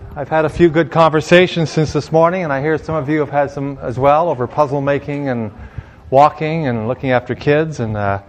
I've had a few good conversations since this morning, and I hear some of you have had some as well over puzzle making and walking and looking after kids. My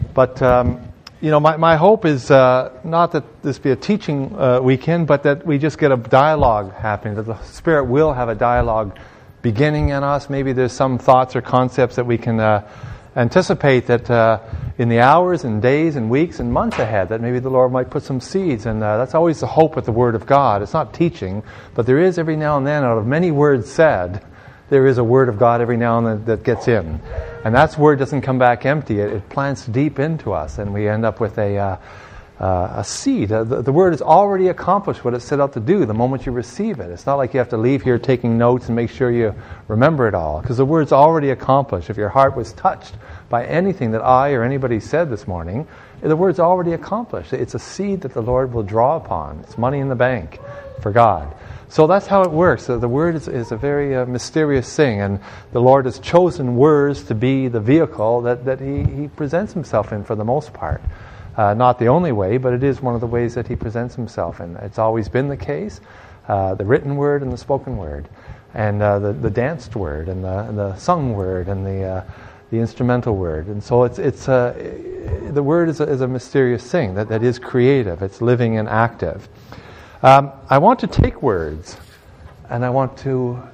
hope is not that this be a teaching weekend, but that we just get a dialogue happening, that the Spirit will have a dialogue beginning in us. Maybe there's some thoughts or concepts that we can anticipate that in the hours and days and weeks and months ahead, that maybe the Lord might put some seeds. And that's always the hope with the Word of God. It's not teaching, but there is every now and then, out of many words said, there is a Word of God every now and then that gets in. And that Word doesn't come back empty. It plants deep into us, and we end up with a seed. The Word has already accomplished what it set out to do the moment you receive it. It's not like you have to leave here taking notes and make sure you remember it all, because the Word's already accomplished. If your heart was touched by anything that I or anybody said this morning, the Word's already accomplished. It's a seed that the Lord will draw upon. It's money in the bank for God. So that's how it works. So the Word is a very mysterious thing, and the Lord has chosen words to be the vehicle that He presents Himself in for the most part. Not the only way, but it is one of the ways that He presents Himself in. It's always been the case, the written Word and the spoken Word, and the danced Word and the sung Word and the instrumental Word. And so the Word is a mysterious thing that is creative. It's living and active. I want to take words, and I want them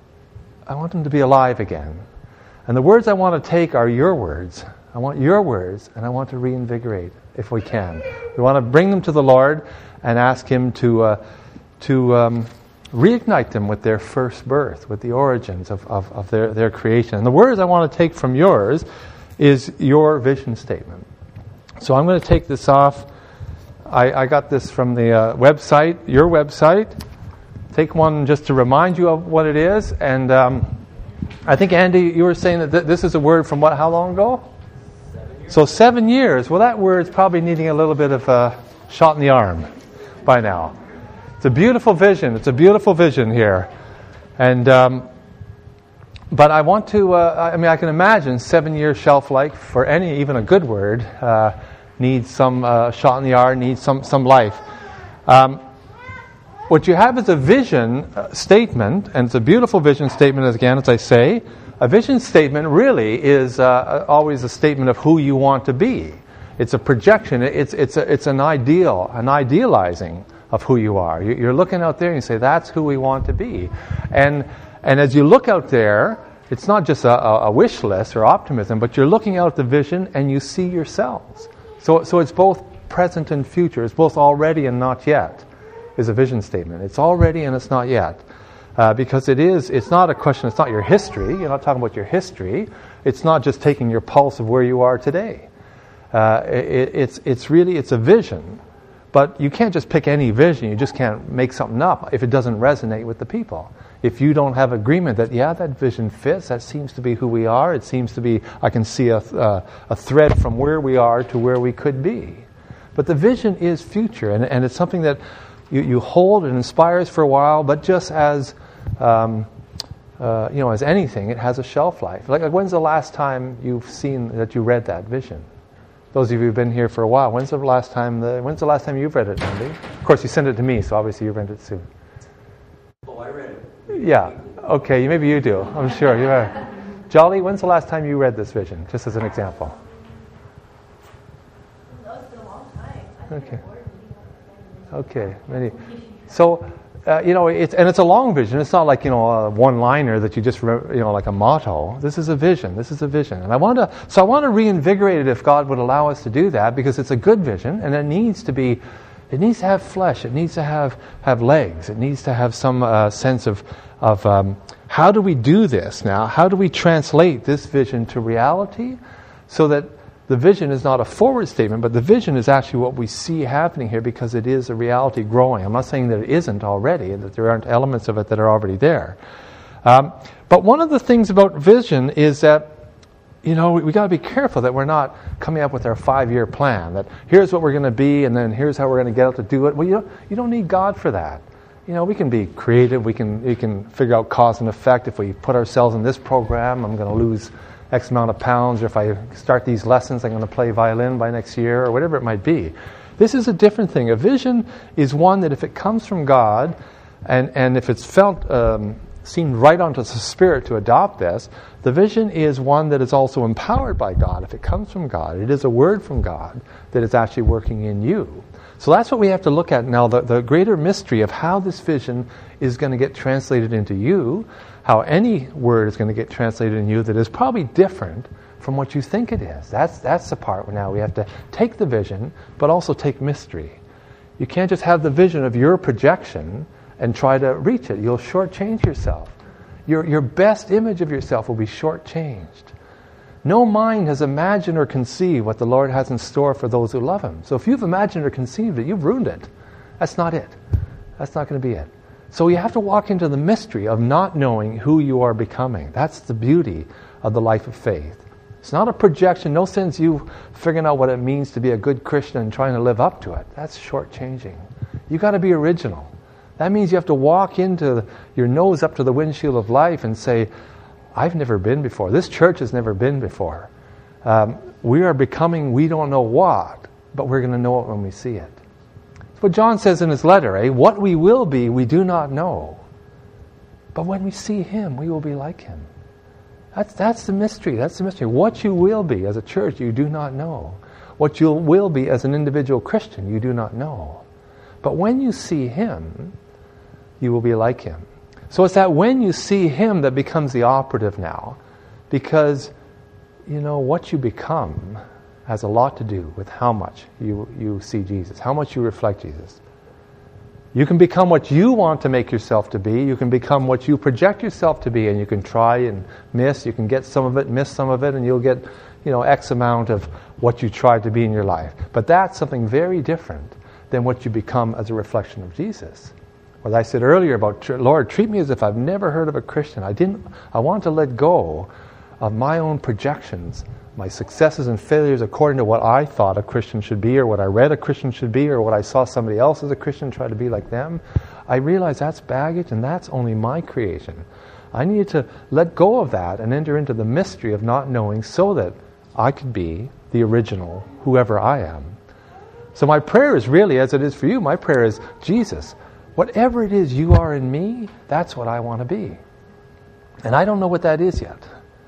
to be alive again. And the words I want to take are your words. I want your words, and I want to reinvigorate, if we can. We want to bring them to the Lord and ask Him to reignite them with their first birth, with the origins of their creation. And the words I want to take from yours is your vision statement. So I'm going to take this off. I got this from the website, your website. Take one just to remind you of what it is. And I think, Andy, you were saying that this is a word from how long ago? 7 years. So 7 years. Well, that word's probably needing a little bit of a shot in the arm by now. It's a beautiful vision. It's a beautiful vision here. And but I want to, I can imagine 7 year shelf life for even a good word needs some shot in the arm, needs some life. What you have is a vision statement, and it's a beautiful vision statement, again, as I say. A vision statement really is always a statement of who you want to be. It's a projection. It's an ideal, an idealizing of who you are. You're looking out there and you say, that's who we want to be. And as you look out there, it's not just a wish list or optimism, but you're looking out at the vision and you see yourselves. So it's both present and future. It's both already and not yet is a vision statement. It's already and it's not yet. Because it's not a question, it's not your history. You're not talking about your history. It's not just taking your pulse of where you are today. It's a vision. But you can't just pick any vision. You just can't make something up if it doesn't resonate with the people. If you don't have agreement that, that vision fits, that seems to be who we are, it seems to be, I can see a thread from where we are to where we could be. But the vision is future, and it's something that you hold and inspires for a while, but just as, as anything, it has a shelf life. Like when's the last time you've seen that you read that vision? Those of you who've been here for a while, when's the last time you've read it, Andy? Of course, you sent it to me, so obviously you read it soon. Oh, I read it. Yeah. Okay, maybe you do. I'm sure. You are. Jolly, when's the last time you read this vision? Just as an example. It's been a long time. Okay. Many. So, it's a long vision. It's not like, a one-liner that you just, like a motto. This is a vision. And I want to reinvigorate it if God would allow us to do that, because it's a good vision, and it needs to have flesh. It needs to have legs. It needs to have some sense of how do we do this now? How do we translate this vision to reality so that the vision is not a forward statement, but the vision is actually what we see happening here, because it is a reality growing. I'm not saying that it isn't already, and that there aren't elements of it that are already there. But one of the things about vision is that, we got to be careful that we're not coming up with our 5-year plan, that here's what we're going to be, and then here's how we're going to get out to do it. Well, you don't need God for that. We can be creative. We can figure out cause and effect. If we put ourselves in this program, I'm going to lose X amount of pounds, or if I start these lessons, I'm going to play violin by next year, or whatever it might be. This is a different thing. A vision is one that if it comes from God, And if it's felt, seen right onto the Spirit to adopt this, the vision is one that is also empowered by God. If it comes from God, it is a word from God that is actually working in you. So that's what we have to look at now, the greater mystery of how this vision is going to get translated into you, how any word is going to get translated in you that is probably different from what you think it is. That's the part where now we have to take the vision, but also take mystery. You can't just have the vision of your projection and try to reach it. You'll shortchange yourself. Your best image of yourself will be shortchanged. No mind has imagined or conceived what the Lord has in store for those who love Him. So if you've imagined or conceived it, you've ruined it. That's not it. That's not going to be it. So you have to walk into the mystery of not knowing who you are becoming. That's the beauty of the life of faith. It's not a projection. No sense you figuring out what it means to be a good Christian and trying to live up to it. That's shortchanging. You've got to be original. That means you have to walk into your nose up to the windshield of life and say, I've never been before. This church has never been before. We are becoming we don't know what, but we're going to know it when we see it. That's what John says in his letter, What we will be, we do not know. But when we see Him, we will be like Him. That's the mystery. That's the mystery. What you will be as a church, you do not know. What you will be as an individual Christian, you do not know. But when you see Him, you will be like Him. So it's that when you see Him that becomes the operative now. Because, what you become has a lot to do with how much you see Jesus, how much you reflect Jesus. You can become what you want to make yourself to be. You can become what you project yourself to be, and you can try and miss. You can get some of it, miss some of it, and you'll get, X amount of what you tried to be in your life. But that's something very different than what you become as a reflection of Jesus. What I said earlier about, Lord, treat me as if I've never heard of a Christian. I want to let go of my own projections, my successes and failures according to what I thought a Christian should be, or what I read a Christian should be, or what I saw somebody else as a Christian try to be like them. I realize that's baggage and that's only my creation. I need to let go of that and enter into the mystery of not knowing so that I could be the original, whoever I am. So my prayer is really, as it is for you, my prayer is, Jesus, whatever it is you are in me, that's what I want to be. And I don't know what that is yet.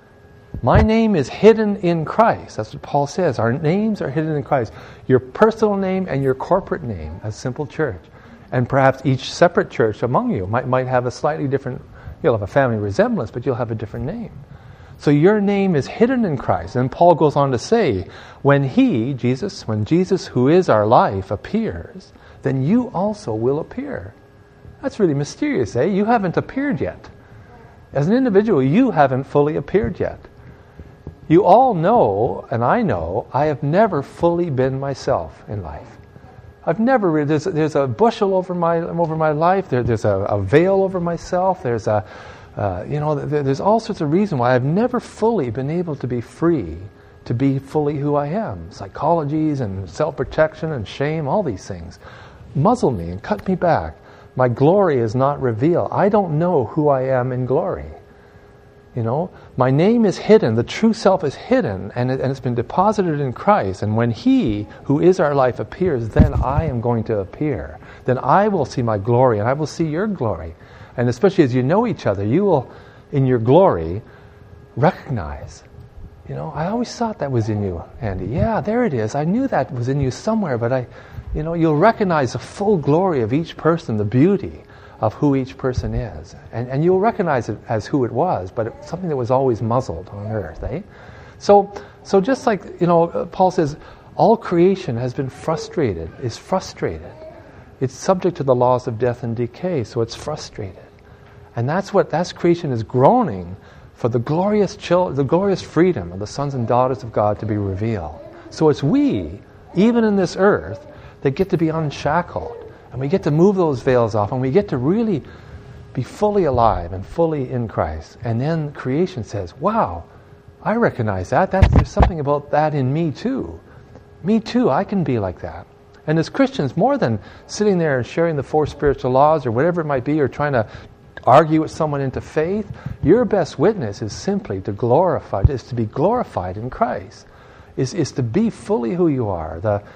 My name is hidden in Christ. That's what Paul says. Our names are hidden in Christ. Your personal name and your corporate name as Simple Church. And perhaps each separate church among you might have a slightly different, you'll have a family resemblance, but you'll have a different name. So your name is hidden in Christ. And Paul goes on to say, when Jesus, who is our life, appears, then you also will appear. That's really mysterious, eh? You haven't appeared yet. As an individual, you haven't fully appeared yet. You all know, and I know, I have never fully been myself in life. I've never, there's a bushel over my life, there's a veil over myself, there's there's all sorts of reasons why I've never fully been able to be free, to be fully who I am. Psychologies and self-protection and shame, all these things muzzle me and cut me back. My glory is not revealed. I don't know who I am in glory. My name is hidden. The true self is hidden, and it's been deposited in Christ. And when He, who is our life, appears, then I am going to appear. Then I will see my glory, and I will see your glory. And especially as you know each other, you will, in your glory, recognize. I always thought that was in you, Andy. Yeah, there it is. I knew that was in you somewhere, but you'll recognize the full glory of each person, the beauty of who each person is. And you'll recognize it as who it was, but it's something that was always muzzled on earth, eh? So just like, Paul says, all creation has been frustrated, is frustrated. It's subject to the laws of death and decay, so it's frustrated. And that's creation is groaning for the glorious freedom of the sons and daughters of God to be revealed. So it's we, even in this earth, that get to be unshackled. And we get to move those veils off, and we get to really be fully alive and fully in Christ. And then creation says, wow, I recognize that. There's something about that in me too. Me too, I can be like that. And as Christians, more than sitting there and sharing the 4 spiritual laws or whatever it might be, or trying to argue with someone into faith, your best witness is simply to be glorified in Christ. Is to be fully who you are.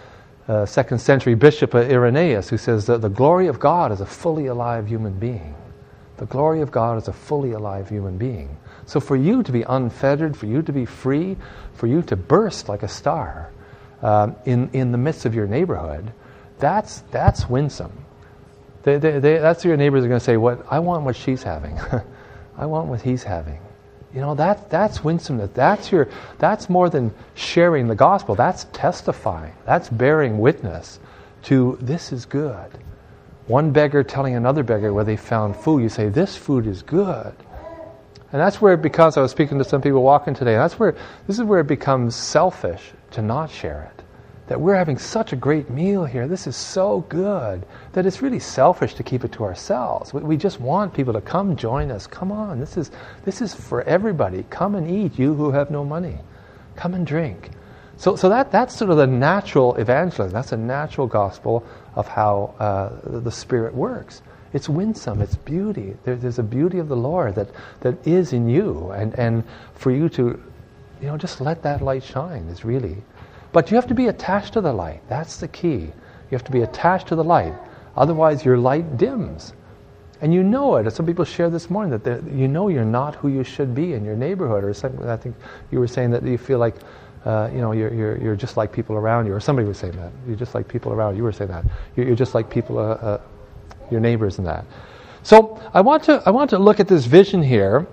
2nd century bishop Irenaeus, who says that the glory of God is a fully alive human being. The glory of God is a fully alive human being. So for you to be unfettered, for you to be free, for you to burst like a star in the midst of your neighborhood, that's winsome. That's your neighbors are going to say, I want what she's having. I want what he's having. That's winsomeness. That's more than sharing the gospel. That's testifying. That's bearing witness to this is good. One beggar telling another beggar where they found food, you say, this food is good. And that's where it becomes, I was speaking to some people walking today, and this is where it becomes selfish to not share it. That we're having such a great meal here, this is so good, that it's really selfish to keep it to ourselves. We just want people to come join us. Come on, this is for everybody. Come and eat, you who have no money. Come and drink. So that's sort of the natural evangelism. That's a natural gospel of how the Spirit works. It's winsome, it's beauty. There's a beauty of the Lord that is in you. And for you to, just let that light shine is really... But you have to be attached to the light. That's the key. You have to be attached to the light. Otherwise, your light dims. And you know it. As some people shared this morning, that you're not who you should be in your neighborhood. Or something. I think you were saying that you feel like, you're just like people around you. Or somebody was saying that. You're just like people around you. You were saying that. You're just like people, your neighbors and that. So I want to look at this vision here.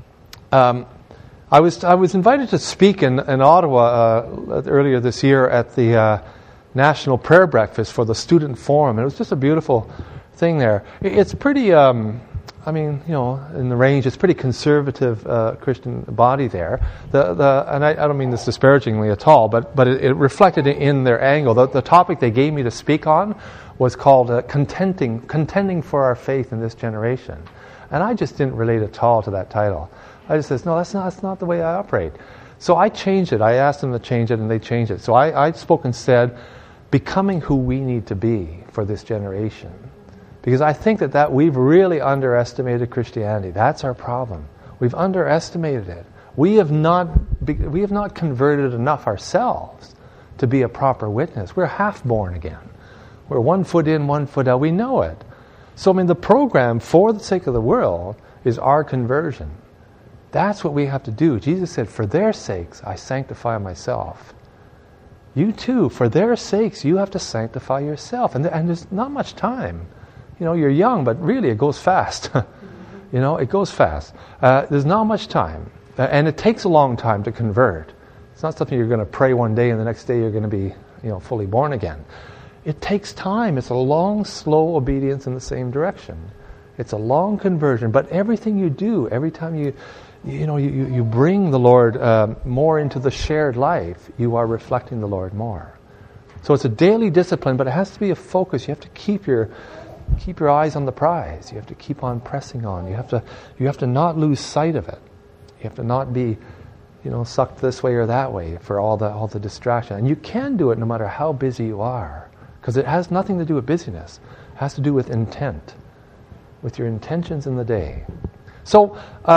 I was invited to speak in Ottawa earlier this year at the National Prayer Breakfast for the Student Forum, and it was just a beautiful thing there. It's pretty, in the range, it's pretty conservative Christian body there. And I don't mean this disparagingly at all, but it reflected in their angle. The topic they gave me to speak on was called contending for our faith in this generation. And I just didn't relate at all to that title. I just said, no, that's not the way I operate. So I changed it. I asked them to change it, and they changed it. So I spoke and said, becoming who we need to be for this generation. Because I think that we've really underestimated Christianity. That's our problem. We've underestimated it. We have not converted enough ourselves to be a proper witness. We're half born again. We're 1 foot in, 1 foot out. We know it. So the program for the sake of the world is our conversion. That's what we have to do. Jesus said, for their sakes, I sanctify myself. You too, for their sakes, you have to sanctify yourself. And there's not much time. You're young, but really it goes fast. It goes fast. There's not much time. And it takes a long time to convert. It's not something you're going to pray one day and the next day you're going to be, fully born again. It takes time. It's a long, slow obedience in the same direction. It's a long conversion. But everything you do, every time you bring the Lord more into the shared life, you are reflecting the Lord more. So it's a daily discipline, but it has to be a focus. You have to keep your eyes on the prize. You have to keep on pressing on. You have to not lose sight of it. You have to not be, sucked this way or that way for all the distraction. And you can do it no matter how busy you are, because it has nothing to do with busyness. It has to do with intent, with your intentions in the day. So.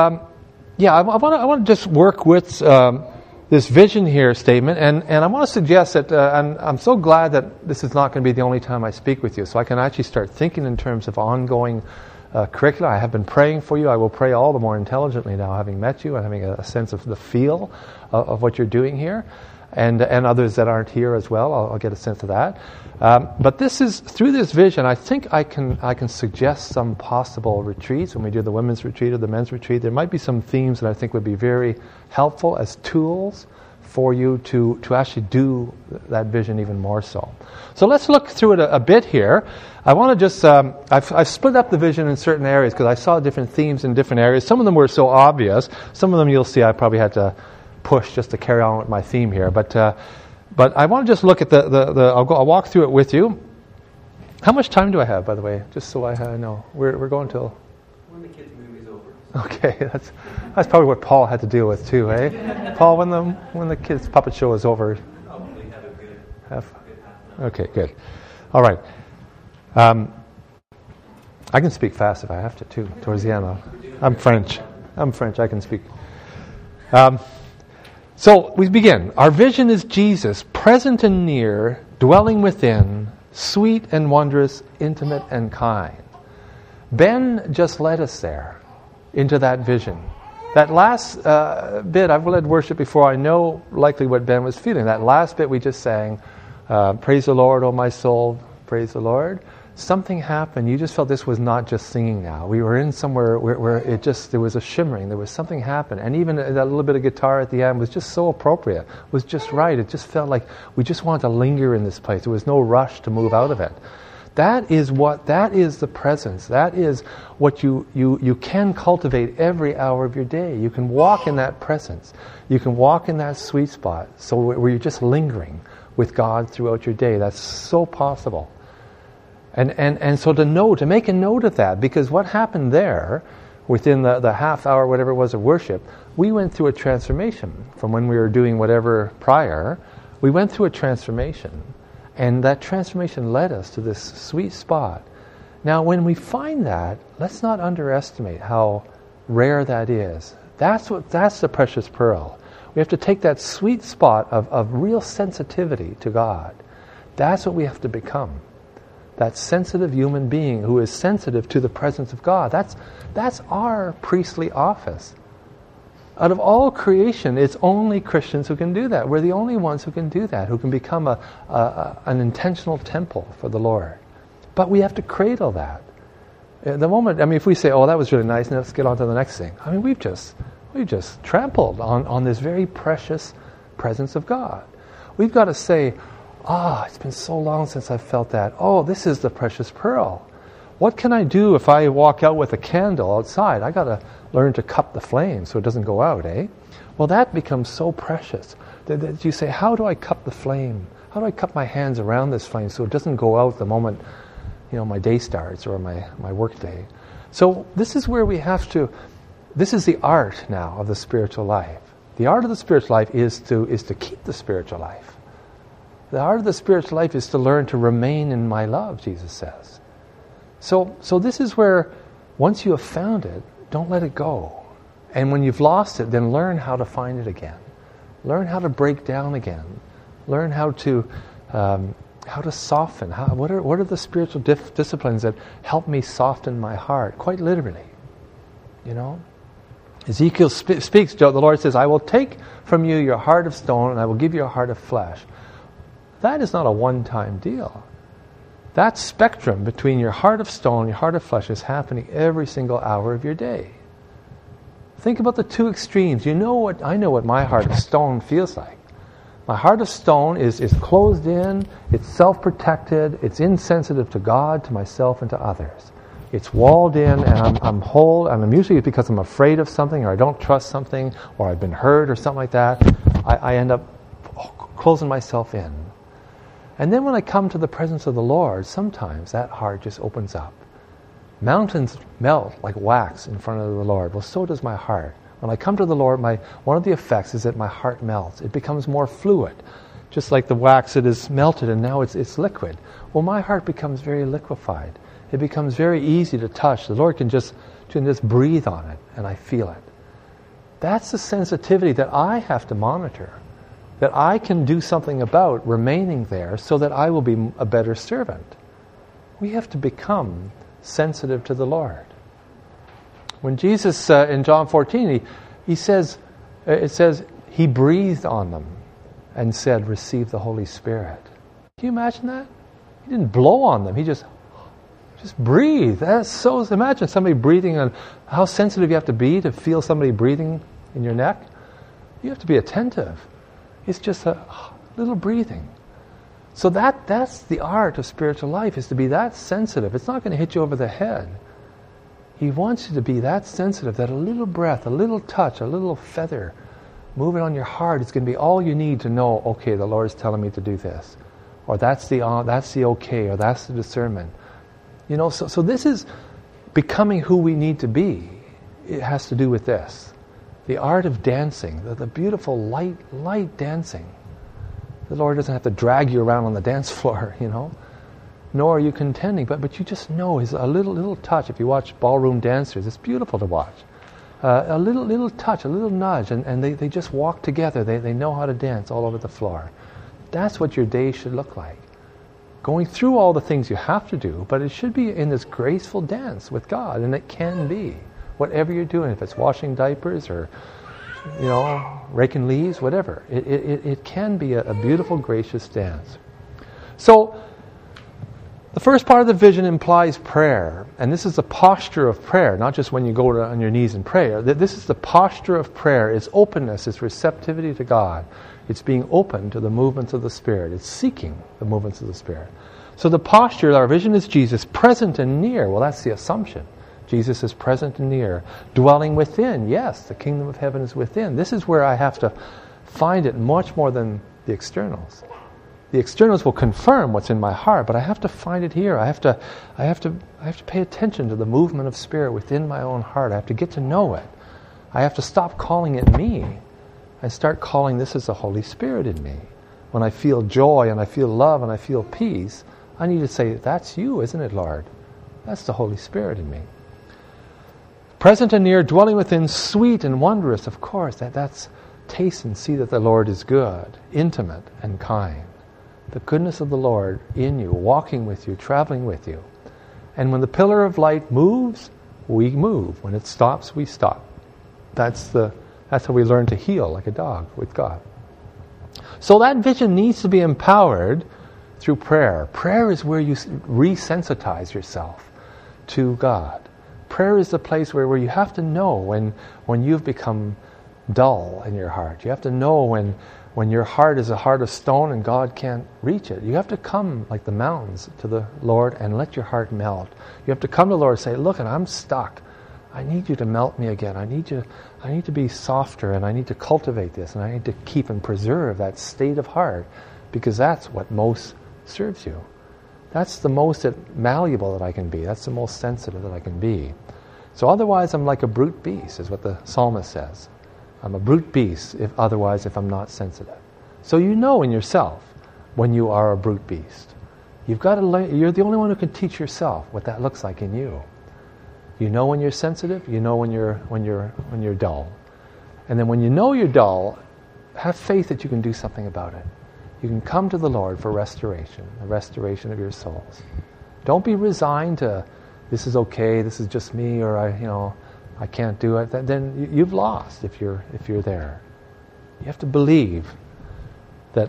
I want to just work with this vision here statement, and I want to suggest that, and I'm so glad that this is not going to be the only time I speak with you, so I can actually start thinking in terms of ongoing curriculum. I have been praying for you. I will pray all the more intelligently now, having met you and having a sense of the feel of what you're doing here, and others that aren't here as well. I'll get a sense of that. But through this vision, I think I can suggest some possible retreats when we do the women's retreat or the men's retreat. There might be some themes that I think would be very helpful as tools for you to actually do that vision even more so. So let's look through it a bit here. I want to just, I've split up the vision in certain areas because I saw different themes in different areas. Some of them were so obvious. Some of them you'll see I probably had to push just to carry on with my theme here. But I want to just look at I'll walk through it with you. How much time do I have, by the way? Just so I know. We're going till... When the kids' movie's over. Okay, that's probably what Paul had to deal with too, eh? Paul, when the kids' puppet show is over... Probably have a good half. Okay, good. All right. I can speak fast if I have to too, towards the end. I'm French. I can speak. So we begin. Our vision is Jesus, present and near, dwelling within, sweet and wondrous, intimate and kind. Ben just led us there, into that vision. That last bit, I've led worship before, I know likely what Ben was feeling. That last bit we just sang, praise the Lord, O my soul, praise the Lord. Something happened. You just felt this was not just singing now. We were in somewhere where there was a shimmering. There was something happened. And even that little bit of guitar at the end was just so appropriate. Was just right. It just felt like we just wanted to linger in this place. There was no rush to move out of it. That is the presence. That is what you can cultivate every hour of your day. You can walk in that presence. You can walk in that sweet spot. So where you're just lingering with God throughout your day. That's so possible. And so to make a note of that, because what happened there, within the half hour, whatever it was of worship, we went through a transformation from when we were doing whatever prior. We went through a transformation. And that transformation led us to this sweet spot. Now, when we find that, let's not underestimate how rare that is. That's the precious pearl. We have to take that sweet spot of real sensitivity to God. That's what we have to become. That sensitive human being who is sensitive to the presence of God. That's our priestly office. Out of all creation, it's only Christians who can do that. We're the only ones who can do that, who can become an intentional temple for the Lord. But we have to cradle that. The moment, if we say, oh, that was really nice, and let's get on to the next thing. We've just trampled on this very precious presence of God. We've got to say, it's been so long since I've felt that. Oh, this is the precious pearl. What can I do if I walk out with a candle outside? I got to learn to cup the flame so it doesn't go out, eh? Well, that becomes so precious that you say, how do I cup the flame? How do I cup my hands around this flame so it doesn't go out the moment, my day starts or my work day? So this is where we have to. This is the art now of the spiritual life. The art of the spiritual life is to keep the spiritual life. The art of the spiritual life is to learn to remain in my love, Jesus says. So this is where, once you have found it, don't let it go. And when you've lost it, then learn how to find it again. Learn how to break down again. Learn how to soften. What are the spiritual disciplines that help me soften my heart? Quite literally, Ezekiel speaks, the Lord says, I will take from you your heart of stone and I will give you a heart of flesh. That is not a one-time deal. That spectrum between your heart of stone and your heart of flesh is happening every single hour of your day. Think about the two extremes. I know what my heart of stone feels like. My heart of stone is closed in, it's self-protected, it's insensitive to God, to myself, and to others. It's walled in, and I'm usually because I'm afraid of something, or I don't trust something, or I've been hurt, or something like that. I end up closing myself in. And then when I come to the presence of the Lord, sometimes that heart just opens up. Mountains melt like wax in front of the Lord. Well, so does my heart. When I come to the Lord, one of the effects is that my heart melts. It becomes more fluid, just like the wax that is melted and now it's liquid. Well, my heart becomes very liquefied. It becomes very easy to touch. The Lord can just breathe on it, and I feel it. That's the sensitivity that I have to monitor, that I can do something about remaining there so that I will be a better servant. We have to become sensitive to the Lord. When Jesus, in John 14, it says, He breathed on them and said, receive the Holy Spirit. Can you imagine that? He didn't blow on them. He just breathed. Imagine somebody breathing on, how sensitive you have to be to feel somebody breathing in your neck. You have to be attentive. It's just a little breathing. So that's the art of spiritual life, is to be that sensitive. It's not going to hit you over the head. He wants you to be that sensitive that a little breath, a little touch, a little feather moving on your heart is going to be all you need to know, okay, the Lord's telling me to do this. Or that's the okay, or that's the discernment. So this is becoming who we need to be. It has to do with this. The art of dancing, the beautiful light dancing. The Lord doesn't have to drag you around on the dance floor, Nor are you contending, but you just know is a little touch. If you watch ballroom dancers, it's beautiful to watch. A little touch, a little nudge, and they just walk together. They know how to dance all over the floor. That's what your day should look like. going through all the things you have to do, but it should be in this graceful dance with God, and it can be. Whatever you're doing, if it's washing diapers or, raking leaves, whatever. It can be a beautiful, gracious dance. So, the first part of the vision implies prayer, and this is the posture of prayer, not just when you go on your knees and pray. This is the posture of prayer. It's openness, it's receptivity to God. It's being open to the movements of the Spirit. It's seeking the movements of the Spirit. So the posture, our vision is Jesus, present and near. Well, that's the assumption. Jesus is present and near. Dwelling within. Yes, the kingdom of heaven is within. This is where I have to find it much more than the externals. The externals will confirm what's in my heart, but I have to find it here. I have to pay attention to the movement of Spirit within my own heart. I have to get to know it. I have to stop calling it me. I start calling this as the Holy Spirit in me. When I feel joy and I feel love and I feel peace, I need to say, that's you, isn't it, Lord? That's the Holy Spirit in me. Present and near, dwelling within, sweet and wondrous, of course. That's taste and see that the Lord is good, intimate and kind. The goodness of the Lord in you, walking with you, traveling with you. And when the pillar of light moves, we move. When it stops, we stop. That's how we learn to heal like a dog with God. So that vision needs to be empowered through prayer. Prayer is where you resensitize yourself to God. Prayer is the place where you have to know when you've become dull in your heart. You have to know when your heart is a heart of stone and God can't reach it. You have to come like the mountains to the Lord and let your heart melt. You have to come to the Lord and say, look, and I'm stuck. I need you to melt me again. I need to be softer, and I need to cultivate this, and I need to keep and preserve that state of heart, because that's what most serves you. That's the most malleable that I can be. That's the most sensitive that I can be. So otherwise I'm like a brute beast, is what the psalmist says. I'm a brute beast if I'm not sensitive. So you know in yourself when you are a brute beast. You've got to learn. You're the only one who can teach yourself what that looks like in you. You know when you're sensitive. You know when you're dull. And then when you know you're dull, have faith that you can do something about it. You can come to the Lord for restoration, the restoration of your souls. Don't be resigned to this is okay, this is just me, or I can't do it. Then you've lost if you're there. You have to believe that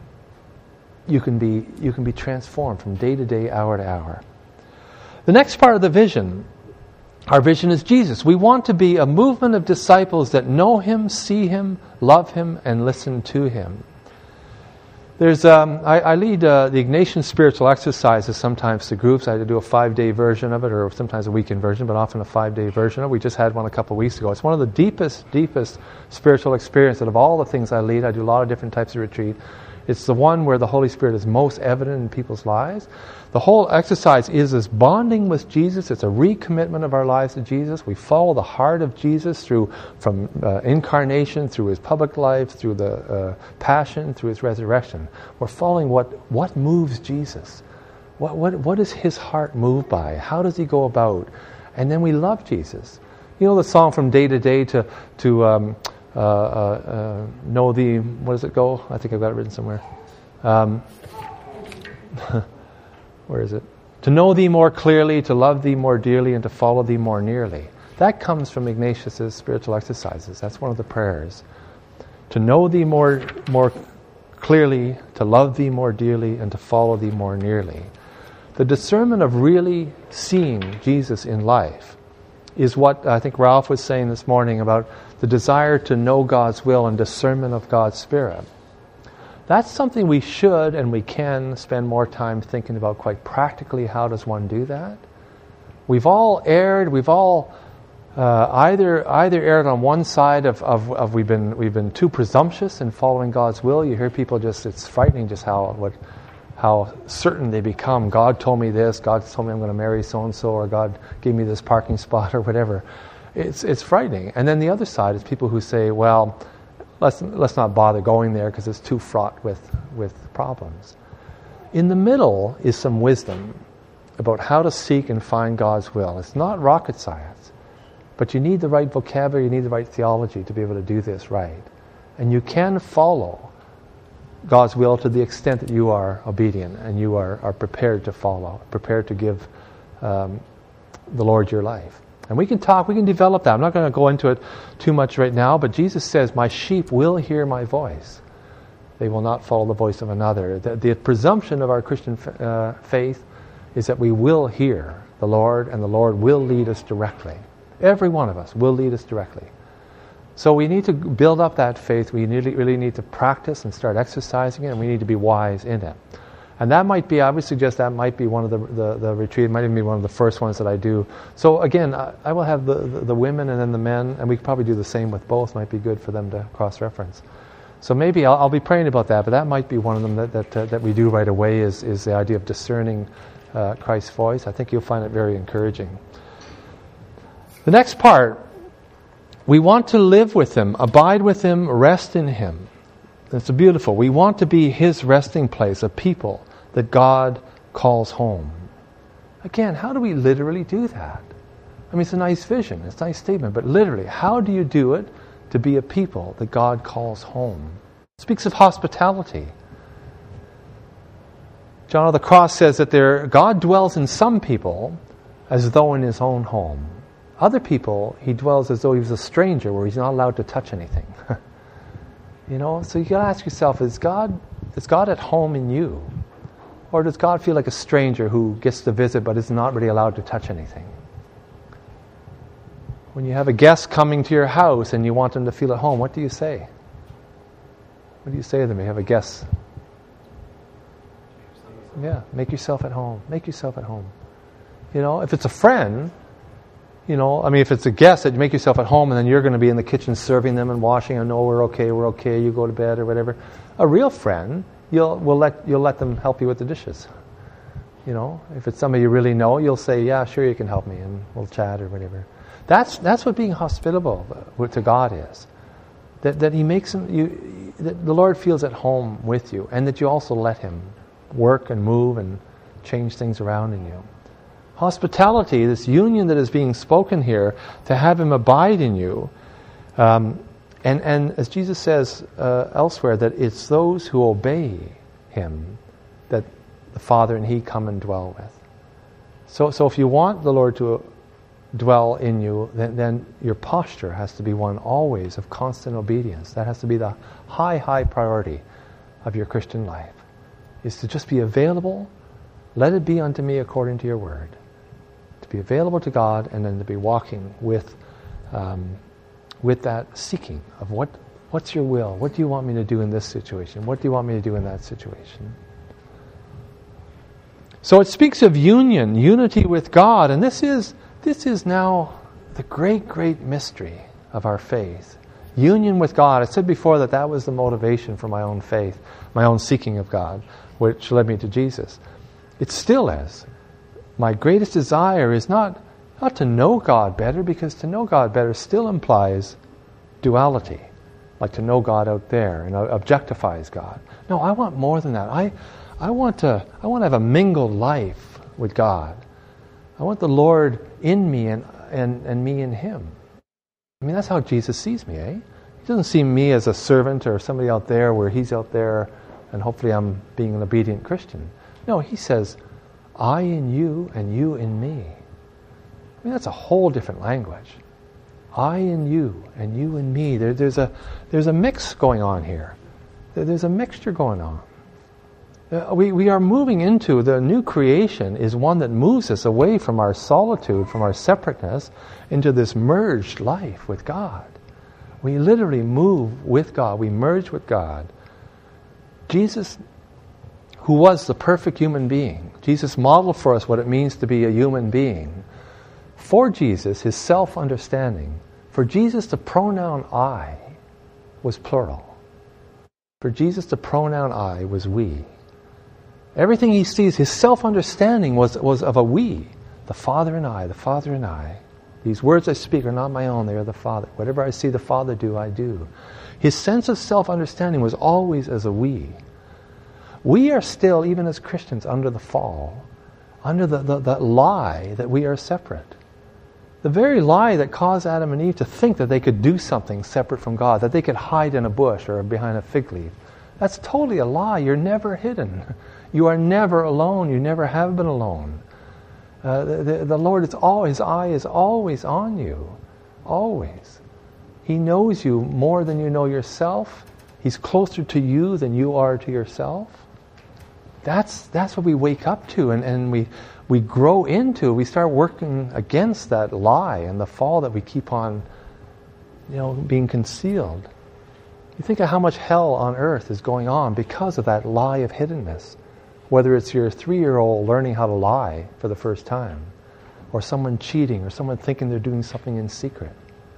you can be transformed from day to day, hour to hour. The next part of the vision, our vision is Jesus. We want to be a movement of disciples that know Him, see Him, love Him, and listen to Him. There's I lead the Ignatian spiritual exercises sometimes to groups. I do a 5-day version of it, or sometimes a weekend version, but often a 5-day version of it. We just had one a couple of weeks ago. It's one of the deepest spiritual experiences. Out of all the things I lead, I do a lot of different types of retreat. It's the one where the Holy Spirit is most evident in people's lives. The whole exercise is this bonding with Jesus. It's a recommitment of our lives to Jesus. We follow the heart of Jesus from incarnation, through His public life, through the passion, through His resurrection. We're following what moves Jesus. What is His heart moved by? How does He go about? And then we love Jesus. You know the song From Day to Day to know Thee, what does it go? I think I've got it written somewhere. Where is it? To know Thee more clearly, to love Thee more dearly, and to follow Thee more nearly. That comes from Ignatius' spiritual exercises. That's one of the prayers. To know Thee more clearly, to love Thee more dearly, and to follow Thee more nearly. The discernment of really seeing Jesus in life is what I think Ralph was saying this morning about the desire to know God's will and discernment of God's Spirit. That's something we should and we can spend more time thinking about quite practically. How does one do that? We've all erred. We've all either erred on one side of we've been too presumptuous in following God's will. You hear people it's frightening just how certain they become. God told me this. God told me I'm going to marry so and so, or God gave me this parking spot, or whatever. It's frightening. And then the other side is people who say, well, let's not bother going there because it's too fraught with problems. In the middle is some wisdom about how to seek and find God's will. It's not rocket science, but you need the right vocabulary, you need the right theology to be able to do this right. And you can follow God's will to the extent that you are obedient and you are prepared to follow, prepared to give the Lord your life. And we can develop that. I'm not going to go into it too much right now, but Jesus says, my sheep will hear my voice. They will not follow the voice of another. The presumption of our Christian faith is that we will hear the Lord, and the Lord will lead us directly. Every one of us will lead us directly. So we need to build up that faith. We really need to practice and start exercising it, and we need to be wise in it. And that might be, I would suggest that might be one of the retreat. It might even be one of the first ones that I do. So again, I will have the women and then the men, and we could probably do the same with both. Might be good for them to cross-reference. So maybe I'll be praying about that, but that might be one of them that we do right away is the idea of discerning Christ's voice. I think you'll find it very encouraging. The next part, we want to live with Him, abide with Him, rest in Him. It's beautiful. We want to be His resting place, a people that God calls home. Again, how do we literally do that? I mean, it's a nice vision, it's a nice statement, but literally, how do you do it to be a people that God calls home? It speaks of hospitality. John of the Cross says that God dwells in some people as though in His own home. Other people, He dwells as though He was a stranger where He's not allowed to touch anything. So you got to ask yourself, is God at home in you? Or does God feel like a stranger who gets to visit but is not really allowed to touch anything? When you have a guest coming to your house and you want them to feel at home, what do you say? What do you say to them? You have a guest. Yeah, make yourself at home. Make yourself at home. If it's a friend, if it's a guest, that you make yourself at home and then you're going to be in the kitchen serving them and washing and, no, we're okay, you go to bed or whatever. A real friend, you'll let them help you with the dishes. If it's somebody you really know, you'll say, yeah, sure, you can help me and we'll chat or whatever. That's what being hospitable to God is. That He makes that the Lord feels at home with you, and that you also let Him work and move and change things around in you. Hospitality, this union that is being spoken here, to have Him abide in you, and as Jesus says elsewhere, that it's those who obey Him that the Father and He come and dwell with. So if you want the Lord to dwell in you, then your posture has to be one always of constant obedience. That has to be the high priority of your Christian life, is to just be available. Let it be unto me according to your word. To be available to God, and then to be walking with that seeking of what's your will? What do you want me to do in this situation? What do you want me to do in that situation? So it speaks of unity with God, and this is now the great mystery of our faith. Union with God. I said before that was the motivation for my own faith, my own seeking of God, which led me to Jesus. It still is. My greatest desire is not to know God better, because to know God better still implies duality, like to know God out there and objectifies God. No, I want more than that. I want to have a mingled life with God. I want the Lord in me and me in Him. I mean, that's how Jesus sees me, eh? He doesn't see me as a servant or somebody out there where He's out there and hopefully I'm being an obedient Christian. No, He says, I in you and you in me. I mean, that's a whole different language. I in you and you in me. There's a mix going on here. There's a mixture going on. We are moving into, the new creation is one that moves us away from our solitude, from our separateness, into this merged life with God. We literally move with God. We merge with God. Jesus, who was the perfect human being, Jesus modeled for us what it means to be a human being. For Jesus, His self-understanding, for Jesus, the pronoun I was plural. For Jesus, the pronoun I was we. Everything He sees, His self-understanding was of a we. The Father and I, the Father and I. These words I speak are not my own, they are the Father. Whatever I see the Father do, I do. His sense of self-understanding was always as a we. We are still, even as Christians, under the fall, under that lie that we are separate. The very lie that caused Adam and Eve to think that they could do something separate from God, that they could hide in a bush or behind a fig leaf That's totally a lie. You're never hidden. You are never alone. You never have been alone. The Lord is always, His eye is always on you. Always. He knows you more than you know yourself. He's closer to you than you are to yourself. That's what we wake up to, and we grow into. We start working against that lie and the fall that we keep on, being concealed. You think of how much hell on earth is going on because of that lie of hiddenness. Whether it's your 3-year-old learning how to lie for the first time, or someone cheating, or someone thinking they're doing something in secret.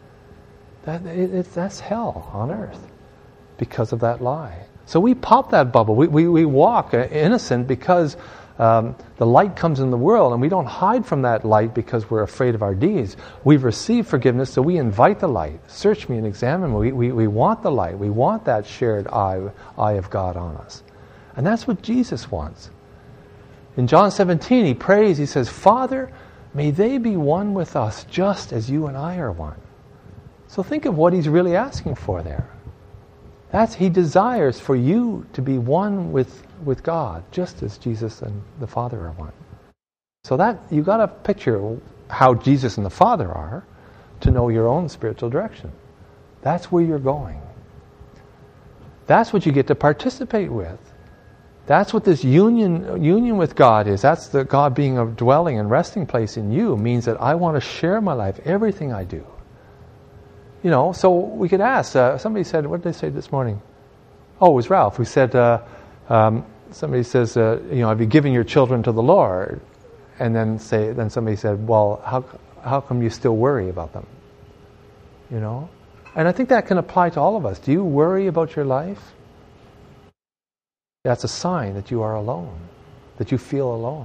That's hell on earth because of that lie. So we pop that bubble. We walk innocent because the light comes in the world, and we don't hide from that light because we're afraid of our deeds. We've received forgiveness, so we invite the light. Search me and examine me. We want the light. We want that shared eye of God on us. And that's what Jesus wants. In John 17, he prays, he says, Father, may they be one with us just as you and I are one. So think of what he's really asking for there. He desires for you to be one with God, just as Jesus and the Father are one. So that you got to picture how Jesus and the Father are to know your own spiritual direction. That's where you're going. That's what you get to participate with. That's what this union with God is. That's the God being a dwelling and resting place in you means that I want to share my life, everything I do. So we could ask. Somebody said, what did they say this morning? Oh, it was Ralph who said, somebody says, have you given your children to the Lord? And then somebody said, well, how come you still worry about them? And I think that can apply to all of us. Do you worry about your life? That's a sign that you are alone, that you feel alone.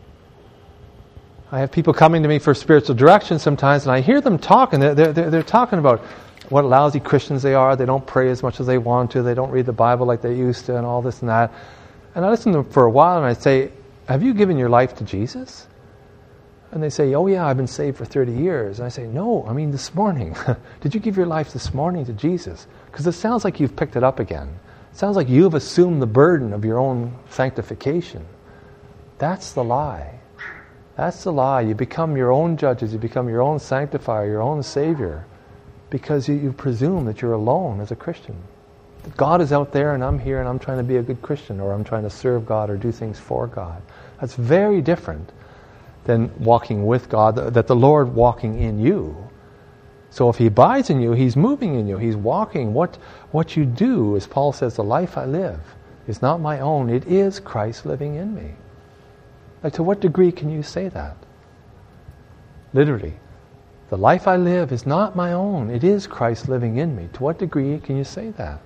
I have people coming to me for spiritual direction sometimes, and I hear them talking. They're talking about what lousy Christians they are. They don't pray as much as they want to. They don't read the Bible like they used to, and all this and that. And I listen to them for a while, and I say, have you given your life to Jesus? And they say, oh yeah, I've been saved for 30 years. And I say, no, I mean this morning. Did you give your life this morning to Jesus? Because it sounds like you've picked it up again. It sounds like you've assumed the burden of your own sanctification. That's the lie. That's the lie. You become your own judges. You become your own sanctifier, your own savior, because you presume that you're alone as a Christian. God is out there and I'm here and I'm trying to be a good Christian, or I'm trying to serve God or do things for God. That's very different than walking with God, that the Lord walking in you. So if He abides in you, He's moving in you. He's walking. What you do, as Paul says, the life I live is not my own. It is Christ living in me. Like, to what degree can you say that? Literally. The life I live is not my own. It is Christ living in me. To what degree can you say that?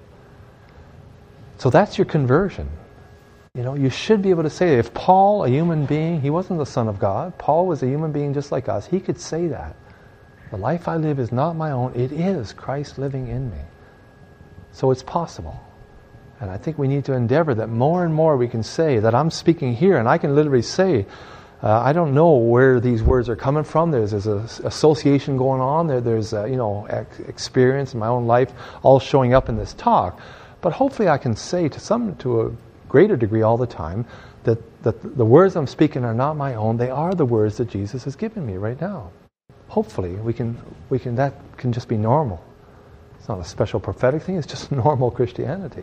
So that's your conversion. You should be able to say that. If Paul, a human being, he wasn't the Son of God. Paul was a human being just like us. He could say that. The life I live is not my own. It is Christ living in me. So it's possible. And I think we need to endeavor that more and more we can say that I'm speaking here, and I can literally say, I don't know where these words are coming from. There's an association going on. There's experience in my own life all showing up in this talk. But hopefully I can say to a greater degree all the time that the words I'm speaking are not my own. They are the words that Jesus has given me right now. Hopefully we can that can just be normal. It's not a special prophetic thing. It's just normal Christianity.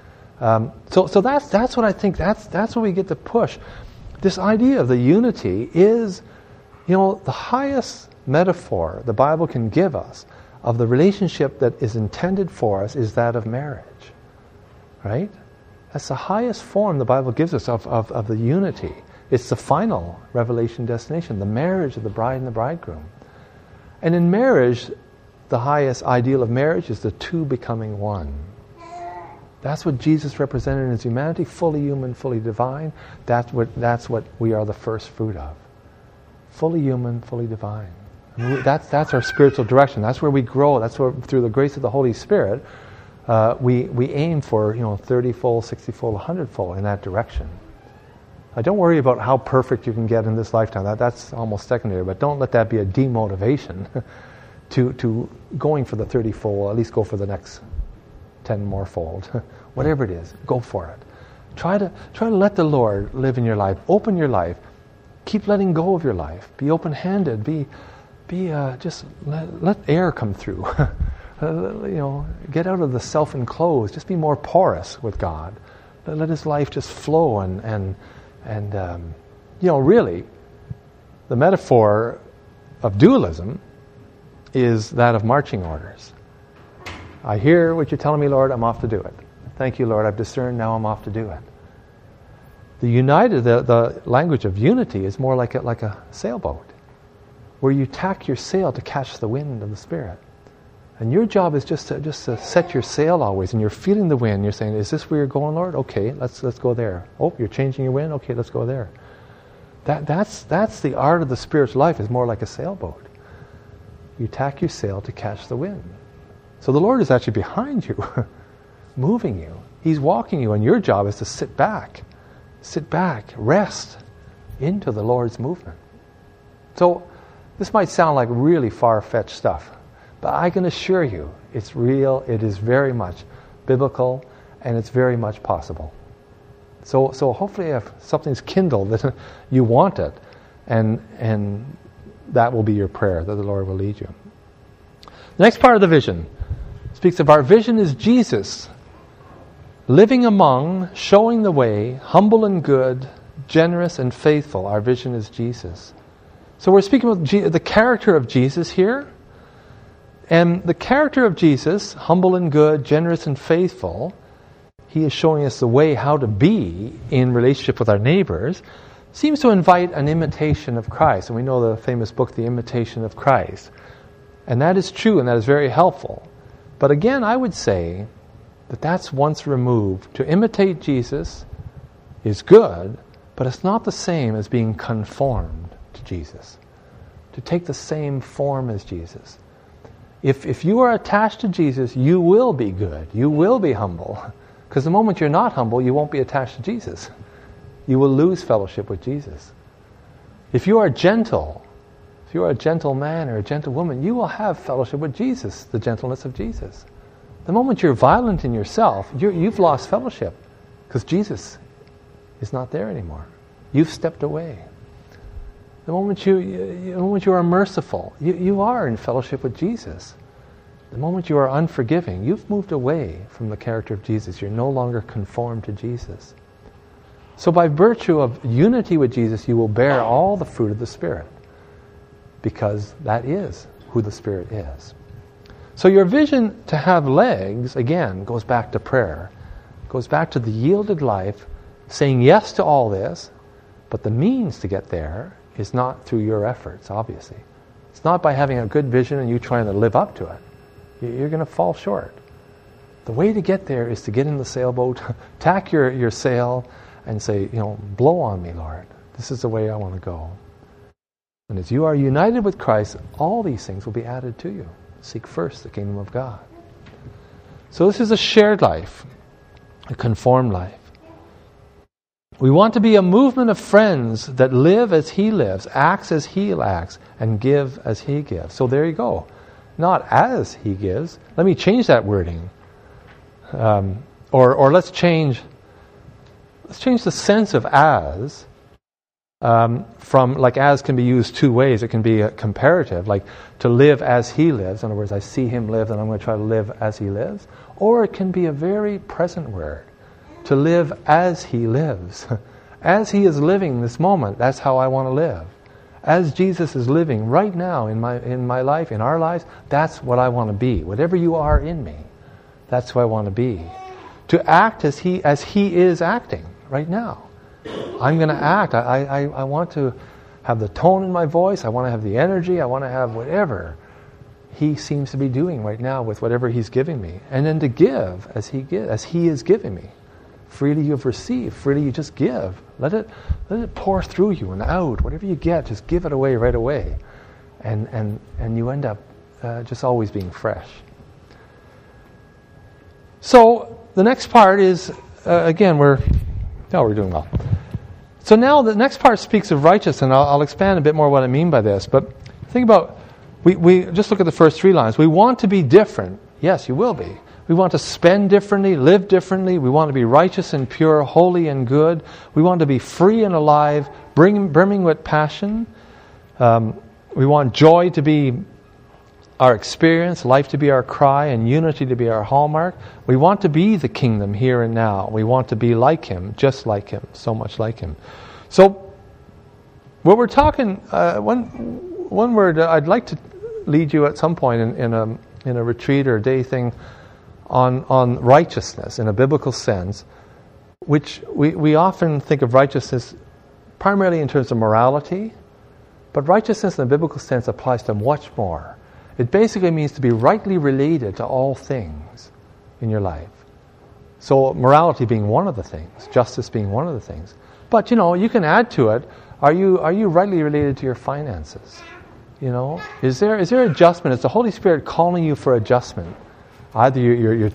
So that's what I think. That's what we get to push. This idea of the unity is, the highest metaphor the Bible can give us of the relationship that is intended for us is that of marriage. Right? That's the highest form the Bible gives us of the unity. It's the final revelation destination, the marriage of the bride and the bridegroom. And in marriage, the highest ideal of marriage is the two becoming one. That's what Jesus represented in His humanity, fully human, fully divine. That's what we are the first fruit of. Fully human, fully divine. That's our spiritual direction. That's where we grow. That's where, through the grace of the Holy Spirit, we aim for 30-fold, 60-fold, 100-fold in that direction. Don't worry about how perfect you can get in this lifetime. That's almost secondary, but don't let that be a demotivation to going for the 30-fold. At least go for the next 10 more fold, whatever it is, go for it. Try to let the Lord live in your life. Open your life. Keep letting go of your life. Be open-handed. Just let air come through. Get out of the self-enclosed. Just be more porous with God. Let His life just flow and really, the metaphor of dualism is that of marching orders. I hear what you're telling me, Lord, I'm off to do it. Thank you, Lord, I've discerned, now I'm off to do it. The language of unity is more like a sailboat, where you tack your sail to catch the wind of the Spirit. And your job is just to set your sail always, and you're feeling the wind. You're saying, is this where you're going, Lord? Okay, let's go there. Oh, you're changing your wind? Okay, let's go there. That's the art of the spiritual life, is more like a sailboat. You tack your sail to catch the wind. So the Lord is actually behind you, moving you. He's walking you, and your job is to sit back, rest into the Lord's movement. So this might sound like really far-fetched stuff, but I can assure you it's real, it is very much biblical, and it's very much possible. So hopefully if something's kindled that you want it, and that will be your prayer, that the Lord will lead you. The next part of the vision speaks of our vision is Jesus, living among, showing the way, humble and good, generous and faithful. Our vision is Jesus. So we're speaking about the character of Jesus here. And the character of Jesus, humble and good, generous and faithful, He is showing us the way how to be in relationship with our neighbors, seems to invite an imitation of Christ. And we know the famous book, The Imitation of Christ. And that is true, and that is very helpful. But again, I would say that that's once removed. To imitate Jesus is good, but it's not the same as being conformed to Jesus. To take the same form as Jesus. If you are attached to Jesus, you will be good. You will be humble. Because the moment you're not humble, you won't be attached to Jesus. You will lose fellowship with Jesus. If you are gentle, if you are a gentle man or a gentle woman, you will have fellowship with Jesus, the gentleness of Jesus. The moment you're violent in yourself, you've lost fellowship. Because Jesus is not there anymore. You've stepped away. The moment you are merciful, you are in fellowship with Jesus. The moment you are unforgiving, you've moved away from the character of Jesus. You're no longer conformed to Jesus. So by virtue of unity with Jesus, you will bear all the fruit of the Spirit. Because that is who the Spirit is. So your vision to have legs, again, goes back to prayer. Goes back to the yielded life, saying yes to all this, but the means to get there is not through your efforts, obviously. It's not by having a good vision and you trying to live up to it. You're going to fall short. The way to get there is to get in the sailboat, tack your sail, and say, blow on me, Lord. This is the way I want to go. And as you are united with Christ, all these things will be added to you. Seek first the kingdom of God. So this is a shared life, a conformed life. We want to be a movement of friends that live as He lives, acts as He acts, and give as He gives. So there you go. Not as He gives. Let me change that wording. Or let's change the sense of as from, like, as can be used two ways. It can be a comparative, like to live as He lives. In other words, I see Him live and I'm going to try to live as He lives. Or it can be a very present word. To live as He lives. As He is living this moment, that's how I want to live. As Jesus is living right now in my life, in our lives, that's what I want to be. Whatever you are in me, that's who I want to be. To act as He is acting right now. I'm going to act. I want to have the tone in my voice. I want to have the energy. I want to have whatever He seems to be doing right now with whatever He's giving me. And then to give as He is giving me. Freely you have received, freely you just give. Let it pour through you and out. Whatever you get, just give it away right away. And you end up just always being fresh. So the next part is, again, we're doing well. So now the next part speaks of righteousness, and I'll expand a bit more what I mean by this. But think about, we just look at the first three lines. We want to be different. Yes, you will be. We want to spend differently, live differently. We want to be righteous and pure, holy and good. We want to be free and alive, brimming with passion. We want joy to be our experience, life to be our cry, and unity to be our hallmark. We want to be the kingdom here and now. We want to be like Him, just like Him, so much like Him. So, what we're talking, one word I'd like to lead you at some point in a retreat or a day thing on righteousness in a biblical sense, which we often think of righteousness primarily in terms of morality, but righteousness in a biblical sense applies to much more. It basically means to be rightly related to all things in your life. So morality being one of the things, justice being one of the things. But you can add to it, are you rightly related to your finances? Is there adjustment? Is the Holy Spirit calling you for adjustment? Either you're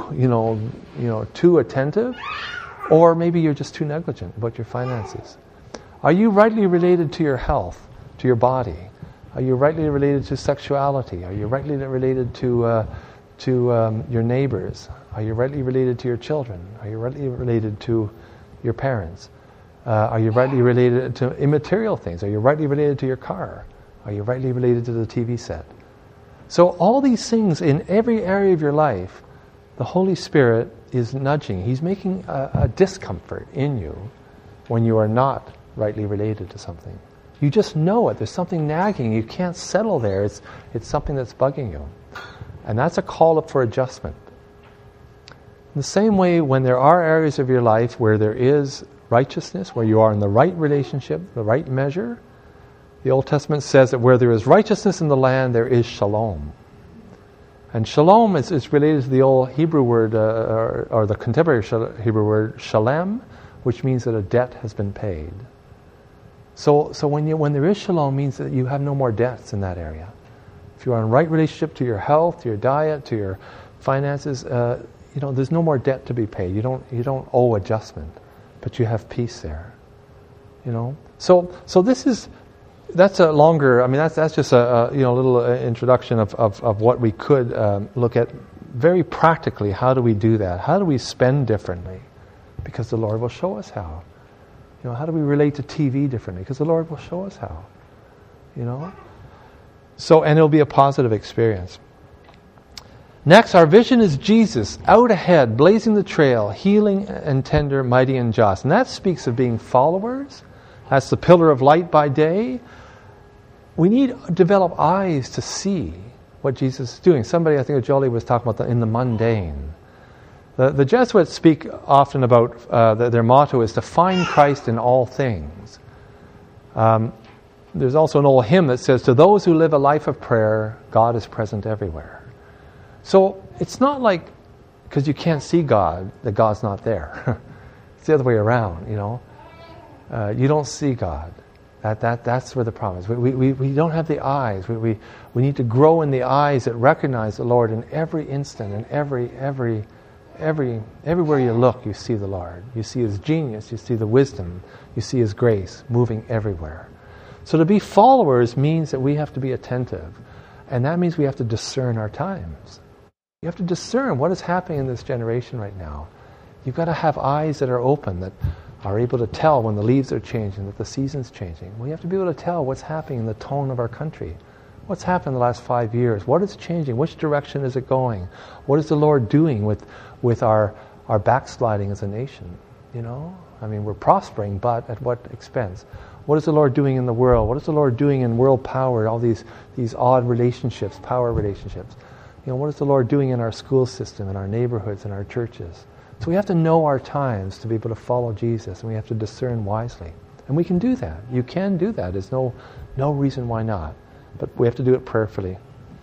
too attentive, or maybe you're just too negligent about your finances. Are you rightly related to your health, to your body? Are you rightly related to sexuality? Are you rightly related to your neighbors? Are you rightly related to your children? Are you rightly related to your parents? Are you rightly related to immaterial things? Are you rightly related to your car? Are you rightly related to the TV set? So all these things in every area of your life, the Holy Spirit is nudging. He's making a discomfort in you when you are not rightly related to something. You just know it. There's something nagging. You can't settle there. It's something that's bugging you. And that's a call up for adjustment. In the same way, when there are areas of your life where there is righteousness, where you are in the right relationship, the right measure, the Old Testament says that where there is righteousness in the land, there is shalom. And shalom is related to the old Hebrew word, or the contemporary Hebrew word, shalem, which means that a debt has been paid. So when there is shalom, it means that you have no more debts in that area. If you are in right relationship to your health, to your diet, to your finances, there's no more debt to be paid. You don't owe adjustment, but you have peace there. So that's a longer. I mean, that's just a little introduction of what we could look at very practically. How do we do that? How do we spend differently? Because the Lord will show us how. How do we relate to TV differently? Because the Lord will show us how. So, and it'll be a positive experience. Next, our vision is Jesus, out ahead, blazing the trail, healing and tender, mighty and just. And that speaks of being followers. That's the pillar of light by day. We need to develop eyes to see what Jesus is doing. Somebody, I think Jolie was talking about in the mundane. The Jesuits speak often about their motto is to find Christ in all things. There's also an old hymn that says, to those who live a life of prayer, God is present everywhere. So it's not like because you can't see God, that God's not there. It's the other way around, You don't see God. That's where the problem is. We don't have the eyes. We need to grow in the eyes that recognize the Lord in every instant, and everywhere you look, you see the Lord. You see His genius. You see the wisdom. You see His grace moving everywhere. So to be followers means that we have to be attentive, and that means we have to discern our times. You have to discern what is happening in this generation right now. You've got to have eyes that are open, that are able to tell when the leaves are changing, that the season's changing. We have to be able to tell what's happening in the tone of our country. What's happened in the last 5 years? What is changing? Which direction is it going? What is the Lord doing with our backsliding as a nation? I mean, we're prospering, but at what expense? What is the Lord doing in the world? What is the Lord doing in world power, all these odd relationships, power relationships? What is the Lord doing in our school system, in our neighborhoods, in our churches? So we have to know our times to be able to follow Jesus, and we have to discern wisely. And we can do that. You can do that. There's no reason why not. But we have to do it prayerfully.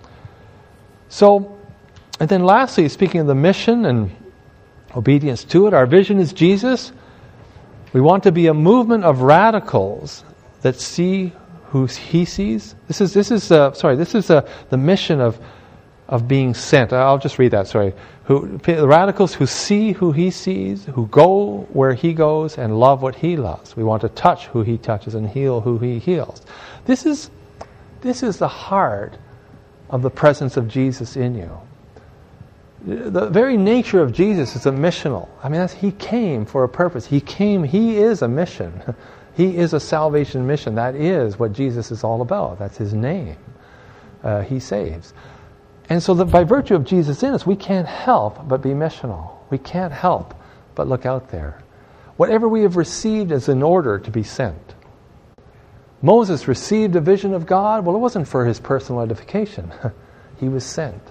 So, and then lastly, speaking of the mission and obedience to it, our vision is Jesus. We want to be a movement of radicals that see who He sees. This is the mission of being sent. I'll just read that. The radicals who see who He sees, who go where He goes, and love what He loves. We want to touch who He touches and heal who He heals. This is the heart of the presence of Jesus in you. The very nature of Jesus is a missional. I mean, He came for a purpose. He is a mission. He is a salvation mission. That is what Jesus is all about. That's His name. He saves. And so by virtue of Jesus in us, we can't help but be missional. We can't help but look out there. Whatever we have received is in order to be sent. Moses received a vision of God. Well, it wasn't for his personal edification. He was sent.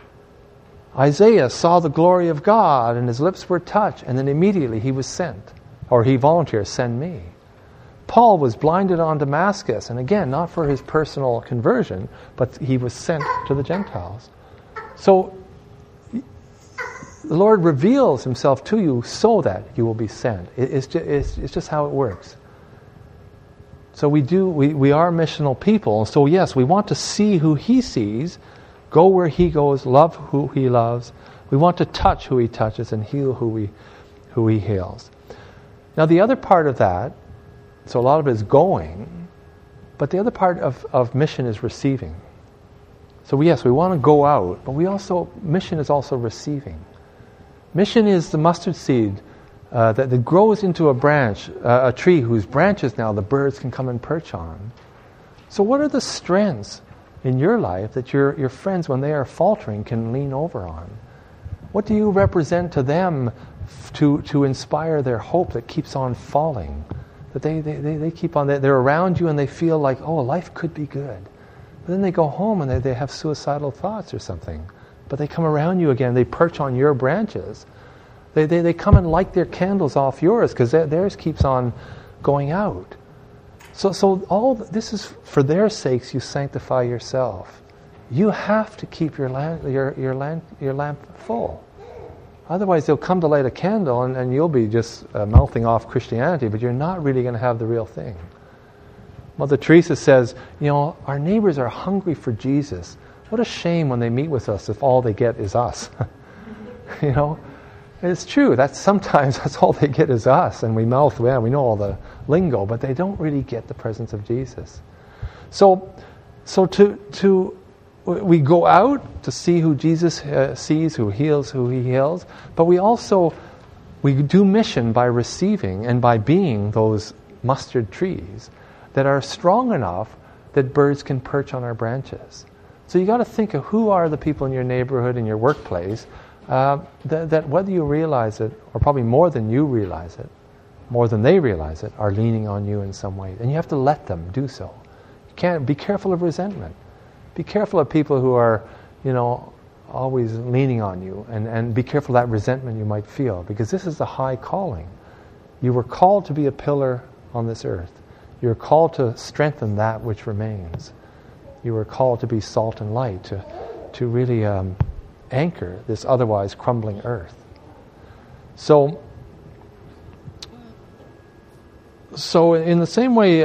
Isaiah saw the glory of God and his lips were touched, and then immediately he was sent. Or he volunteered, send me. Paul was blinded on Damascus, and again, not for his personal conversion, but he was sent to the Gentiles. So, the Lord reveals Himself to you so that you will be sent. It's just how it works. So we are missional people. So yes, we want to see who He sees, go where He goes, love who He loves. We want to touch who He touches and heal who He heals. Now the other part of that, so a lot of it is going, but the other part of mission is receiving. So yes, we want to go out, but mission is also receiving. Mission is the mustard seed that grows into a branch, a tree whose branches now the birds can come and perch on. So what are the strengths in your life that your friends, when they are faltering, can lean over on? What do you represent to them to inspire their hope that keeps on falling? That they keep on, they're around you and they feel like, oh, life could be good. But then they go home and they have suicidal thoughts or something. But they come around you again, they perch on your branches. They come and light their candles off yours because theirs keeps on going out. So all this is for their sakes you sanctify yourself. You have to keep your lamp full. Otherwise they'll come to light a candle and you'll be just mouthing off Christianity, but you're not really going to have the real thing. Mother Teresa says, our neighbors are hungry for Jesus. What a shame when they meet with us if all they get is us. It's true. Sometimes that's all they get is us, and we mouth, well, we know all the lingo, but they don't really get the presence of Jesus. So we go out to see who Jesus sees, who heals, who He heals, but we do mission by receiving and by being those mustard trees that are strong enough that birds can perch on our branches. So you got to think of who are the people in your neighborhood, in your workplace, that whether you realize it, or probably more than you realize it, more than they realize it, are leaning on you in some way. And you have to let them do so. You can't be careful of resentment. Be careful of people who are, always leaning on you, and be careful of that resentment you might feel, because this is the high calling. You were called to be a pillar on this earth. You're called to strengthen that which remains. You were called to be salt and light, to really anchor this otherwise crumbling earth. So in the same way,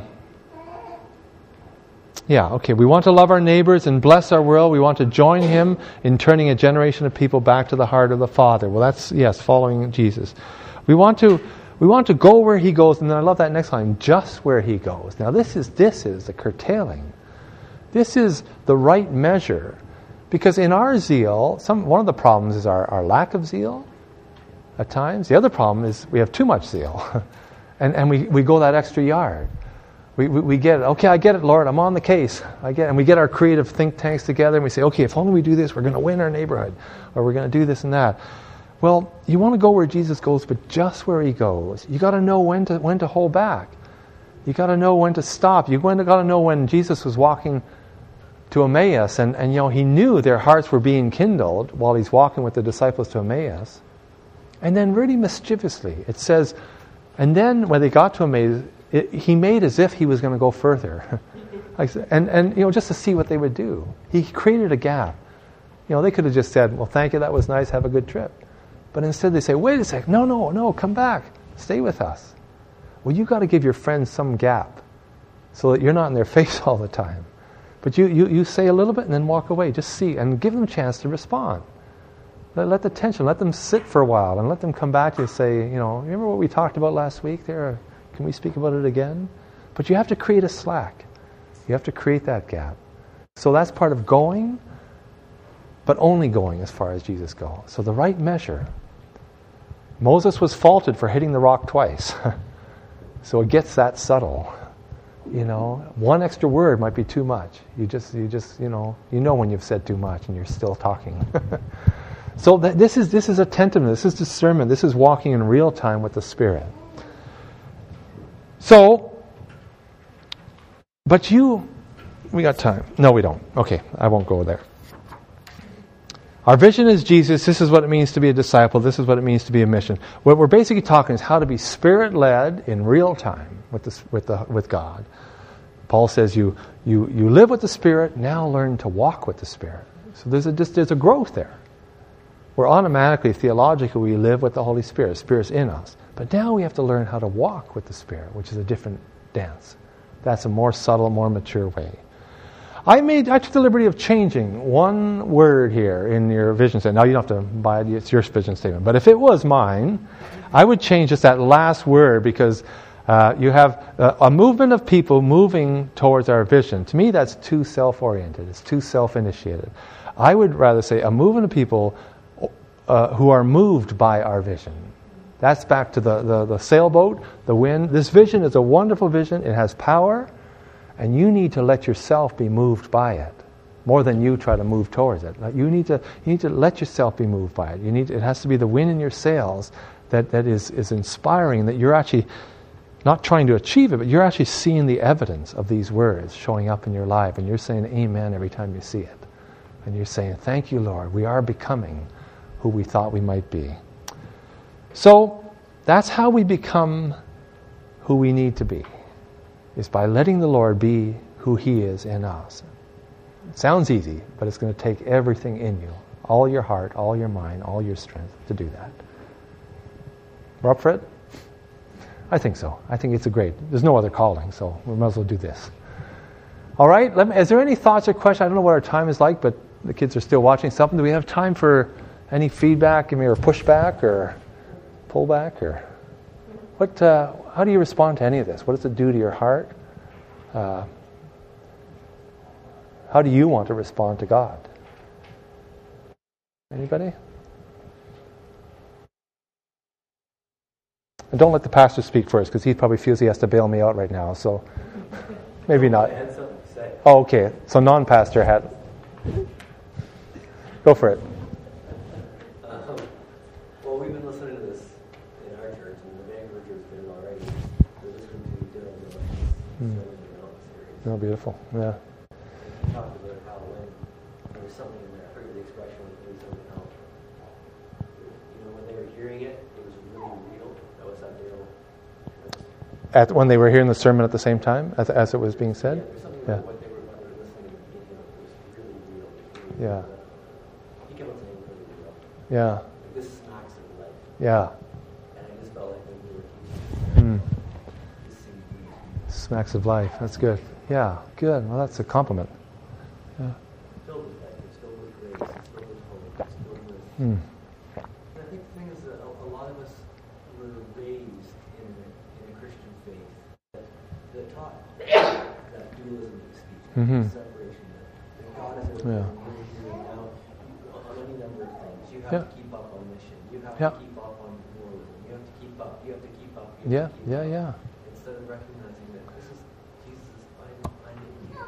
we want to love our neighbors and bless our world. We want to join Him in turning a generation of people back to the heart of the Father. Well, that's, yes, following Jesus. We want to go where He goes, and then I love that next line, just where He goes. Now this is the curtailing. This is the right measure, because in our zeal, one of the problems is our lack of zeal at times. The other problem is we have too much zeal, and we go that extra yard. We get it. Okay, I get it, Lord. I'm on the case. And we get our creative think tanks together and we say, okay, if only we do this, we're going to win our neighborhood, or we're going to do this and that. Well, you want to go where Jesus goes, but just where He goes. You got to know when to hold back. You got to know when to stop. You got to know when Jesus was walking to Emmaus, and He knew their hearts were being kindled while He's walking with the disciples to Emmaus. And then really mischievously, it says, and then when they got to Emmaus, He made as if He was going to go further. and just to see what they would do. He created a gap. They could have just said, well, thank you, that was nice, have a good trip. But instead they say, wait a second, no, come back, stay with us. Well, you got to give your friends some gap so that you're not in their face all the time. But you say a little bit and then walk away, just see, and give them a chance to respond. Let the tension, let them sit for a while, and let them come back to you and say, remember what we talked about last week there? Can we speak about it again? But you have to create a slack. You have to create that gap. So that's part of going. but only going as far as Jesus goes. So the right measure. Moses was faulted for hitting the rock twice. So it gets that subtle. One extra word might be too much. You just when you've said too much and you're still talking. So this is attentiveness, this is discernment, this is walking in real time with the Spirit. So, we got time. No, we don't. Okay, I won't go there. Our vision is Jesus. This is what it means to be a disciple. This is what it means to be a mission. What we're basically talking is how to be Spirit-led in real time with God. Paul says you live with the Spirit, now learn to walk with the Spirit. So there's a growth there. We're automatically, theologically, we live with the Holy Spirit. The Spirit's in us. But now we have to learn how to walk with the Spirit, which is a different dance. That's a more subtle, more mature way. I took the liberty of changing one word here in your vision statement. Now you don't have to buy it, it's your vision statement. But if it was mine, I would change just that last word because you have a movement of people moving towards our vision. To me, that's too self-oriented. It's too self-initiated. I would rather say a movement of people who are moved by our vision. That's back to the sailboat, the wind. This vision is a wonderful vision. It has power. And you need to let yourself be moved by it, more than you try to move towards it. You need to let yourself be moved by it. It has to be the wind in your sails that is inspiring, that you're actually not trying to achieve it, but you're actually seeing the evidence of these words showing up in your life, and you're saying amen every time you see it. And you're saying, thank you, Lord, we are becoming who we thought we might be. So that's how we become who we need to be. Is by letting the Lord be who He is in us. It sounds easy, but it's going to take everything in you. All your heart, all your mind, all your strength to do that. We're up for it? I think so. I think it's there's no other calling, so we might as well do this. All right, is there any thoughts or questions? I don't know what our time is like, but the kids are still watching something. Do we have time for any feedback, or pushback, or pullback, or what? How do you respond to any of this? What does it do to your heart? How do you want to respond to God? Anybody? And don't let the pastor speak first, because he probably feels he has to bail me out right now. So maybe not. I had something to say. Oh, okay. So non-pastor had. Go for it. Well, we've been listening to this in our church, and the Vancouver church did it already. We're listening to Dylan Lewis' series. Oh, beautiful. Yeah. We talked about how when there was something in there, I forget the expression, when it was how, when they were hearing it, it was really real. That was that real. When they were hearing the sermon at the same time, as it was being said? Yeah, there's something about what they were listening to, was really real. Yeah. He kept on saying really real. Yeah. Like, this smacks of life. Yeah. And I just felt like we were Smacks of life. That's good. Yeah, good. Well, that's a compliment. Yeah. filled with life, it's filled with grace, it's filled with hope, it's filled with... I think the thing is that a lot of us were raised in a Christian faith that taught that dualism of speech, separation, that God is everywhere, and you're hearing out on any number of things. You have to keep up on mission. You have to keep up on moralism. You have to keep up. You have to keep up. Yeah. Instead of recognizing that this is Jesus' I'm in you.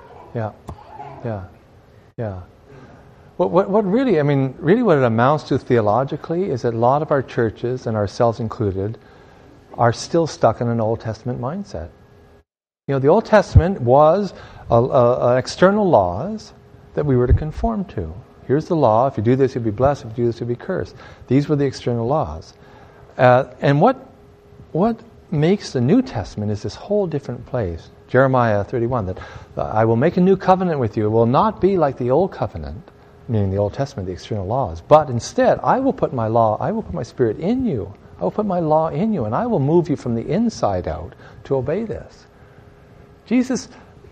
Yeah. What really, what it amounts to theologically is that a lot of our churches, and ourselves included, are still stuck in an Old Testament mindset. The Old Testament was external laws that we were to conform to. Here's the law. If you do this, you'll be blessed. If you do this, you'll be cursed. These were the external laws. And what makes the New Testament is this whole different place. Jeremiah 31, that I will make a new covenant with you. It will not be like the old covenant, meaning the Old Testament, the external laws. But instead, I will put my Spirit in you. I will put my law in you, and I will move you from the inside out to obey this. Jesus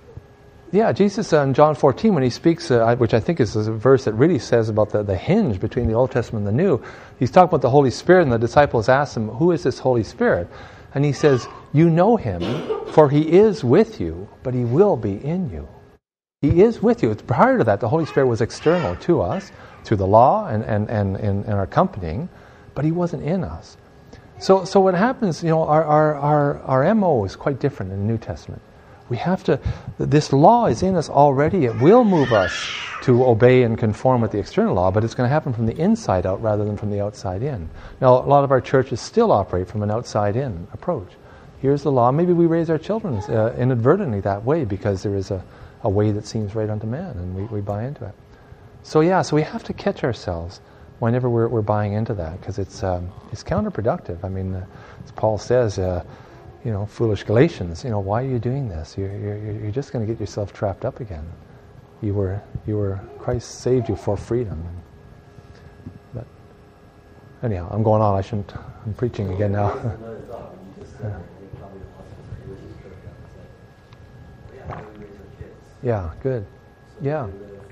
in John 14, when he speaks, which I think is a verse that really says about the hinge between the Old Testament and the New, he's talking about the Holy Spirit, and the disciples ask him, who is this Holy Spirit? And he says, you know him, for he is with you, but he will be in you. He is with you. It's prior to that, the Holy Spirit was external to us through the law and our accompanying, but He wasn't in us. So what happens, our MO is quite different in the New Testament. We have to, this law is in us already. It will move us to obey and conform with the external law, but it's going to happen from the inside out rather than from the outside in. Now, a lot of our churches still operate from an outside in approach. Here's the law. Maybe we raise our children inadvertently that way because there is a way that seems right unto man, and we buy into it. So we have to catch ourselves whenever we're buying into that, because it's counterproductive. I mean, as Paul says, foolish Galatians, why are you doing this? You're just going to get yourself trapped up again. You were Christ saved you for freedom. But anyhow, I'm going on. I'm preaching again now. Yeah, good. Yeah.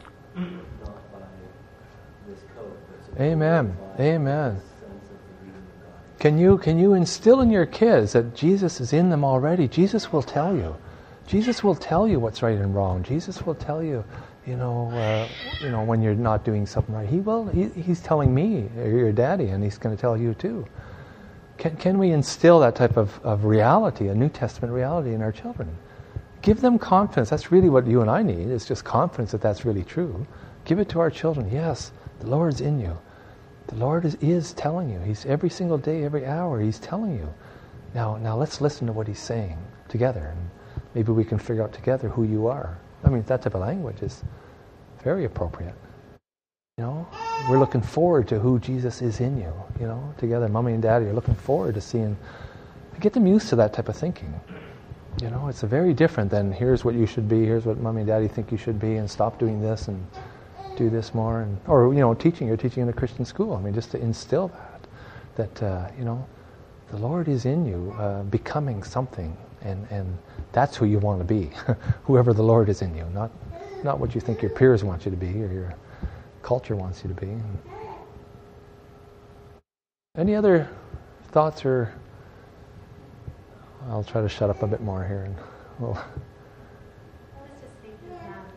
Amen. Amen. Can you instill in your kids that Jesus is in them already? Jesus will tell you. Jesus will tell you what's right and wrong. Jesus will tell you, when you're not doing something right. He will. He's telling me, your daddy, and He's going to tell you too. Can we instill that type of reality, a New Testament reality, in our children? Give them confidence. That's really what you and I need, is just confidence that that's really true. Give it to our children. Yes, the Lord's in you. The Lord is telling you. He's every single day, every hour, He's telling you. Now let's listen to what He's saying together. And maybe we can figure out together who you are. I mean, that type of language is very appropriate. We're looking forward to who Jesus is in you. Together, Mommy and Daddy are looking forward to seeing. Get them used to that type of thinking. It's very different than here's what you should be, here's what Mommy and Daddy think you should be, and stop doing this and do this more. Or you're teaching in a Christian school. I mean, just to instill that the Lord is in you, becoming something, and that's who you want to be. Whoever the Lord is in you, not what you think your peers want you to be or your culture wants you to be. Any other thoughts, or I'll try to shut up a bit more here. I was just thinking,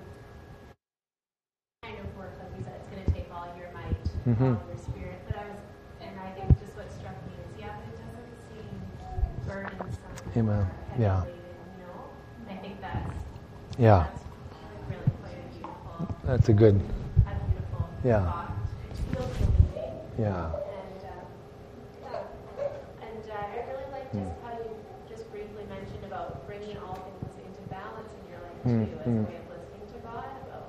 kind of work, like you said, it's going to take all your might, all your spirit. But I think just what struck me is, but it doesn't seem burdensome. Amen. Yeah. I think that's really quite a beautiful. That's a good. Thought. It feels relieving. Yeah. And I really like just how you just briefly mentioned about bringing all things into balance in your life too, as a way of listening to God about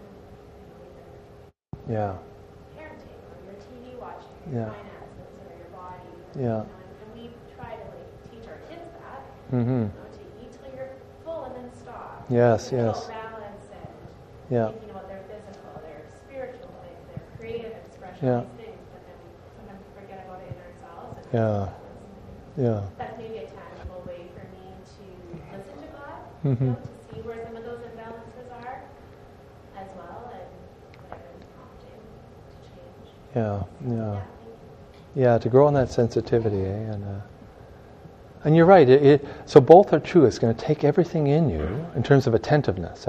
parenting or your TV watching, your finances or your body. And we try to teach our kids that to eat till you're full and then stop. Yes. Balance and thinking about their physical, their spiritual things, their creative expression, these things, but then we sometimes forget about it in ourselves. That's maybe a tangible way for me to listen to God, to see where some of those imbalances are as well, and whatever is prompting to change. Yeah, to grow in that sensitivity, and you're right. So both are true. It's going to take everything in you in terms of attentiveness,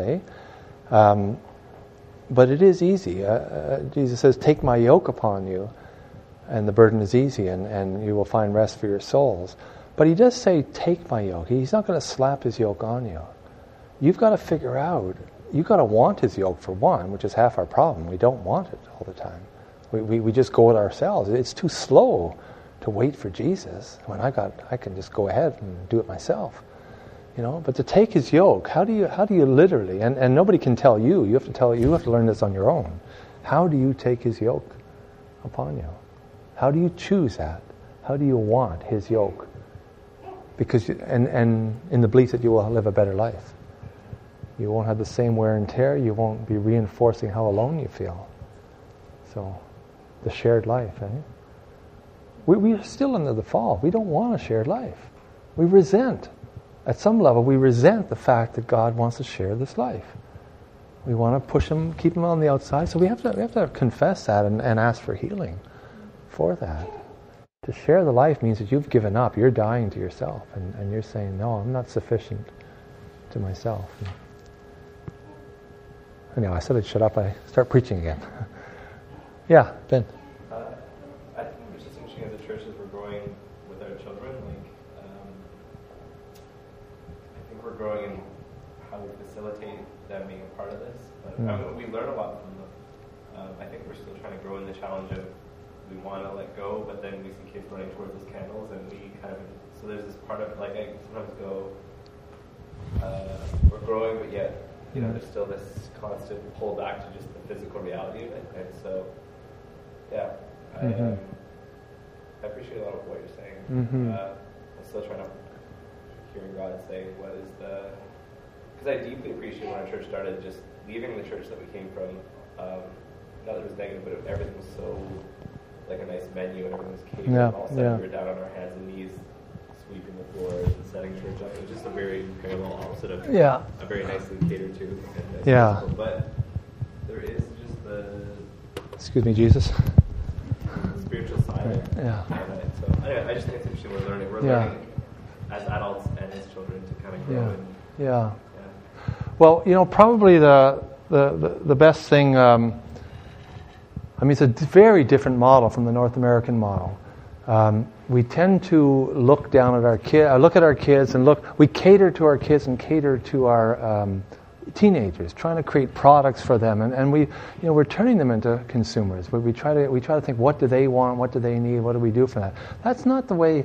but it is easy. Jesus says, "Take my yoke upon you, and the burden is easy, and you will find rest for your souls." But He does say, "Take my yoke." He's not going to slap His yoke on you. You've got to figure out. You've got to want His yoke, for one, which is half our problem. We don't want it all the time. We just go it ourselves. It's too slow to wait for Jesus when I can just go ahead and do it myself. But to take His yoke, how do you literally, and nobody can tell you. You have to learn this on your own. How do you take His yoke upon you? How do you choose that? How do you want His yoke? Because and in the belief that you will live a better life. You won't have the same wear and tear. You won't be reinforcing how alone you feel. So, the shared life. We are still under the fall. We don't want a shared life. We resent. At some level, we resent the fact that God wants to share this life. We want to push Him, keep Him on the outside. So we have to confess that and ask for healing for that. To share the life means that you've given up. You're dying to yourself. And you're saying, no, I'm not sufficient to myself. Anyhow, I said I'd shut up. I start preaching again. Yeah, Ben. I think it's just interesting as a church as we're growing with our children. I think we're growing in how we facilitate them being a part of this. But we learn a lot from them. I think we're still trying to grow in the challenge of we want to let go, but then we see kids running towards those candles, and we kind of so there's this part of I sometimes go we're growing, but yet there's still this constant pull back to just the physical reality of it, and so I appreciate a lot of what you're saying. I'm still trying to hearing God say what is the because I deeply appreciate when our church started just leaving the church that we came from. Not that it was negative, but everything was so like a nice menu and everything was catered. And all of a sudden we were down on our hands and knees sweeping the floors and setting church up. It was just a very parallel opposite of a very nicely catered to. And but there is just the excuse me, Jesus. Spiritual side. Yeah. So anyway, I just think it's interesting. We're learning. We're learning as adults and as children to kind of grow. Well, probably the best thing. It's a very different model from the North American model. We tend to look down at our kids, and we cater to our kids and cater to our teenagers, trying to create products for them, and we're turning them into consumers. We try to think, what do they want, what do they need, what do we do for that? That's not the way.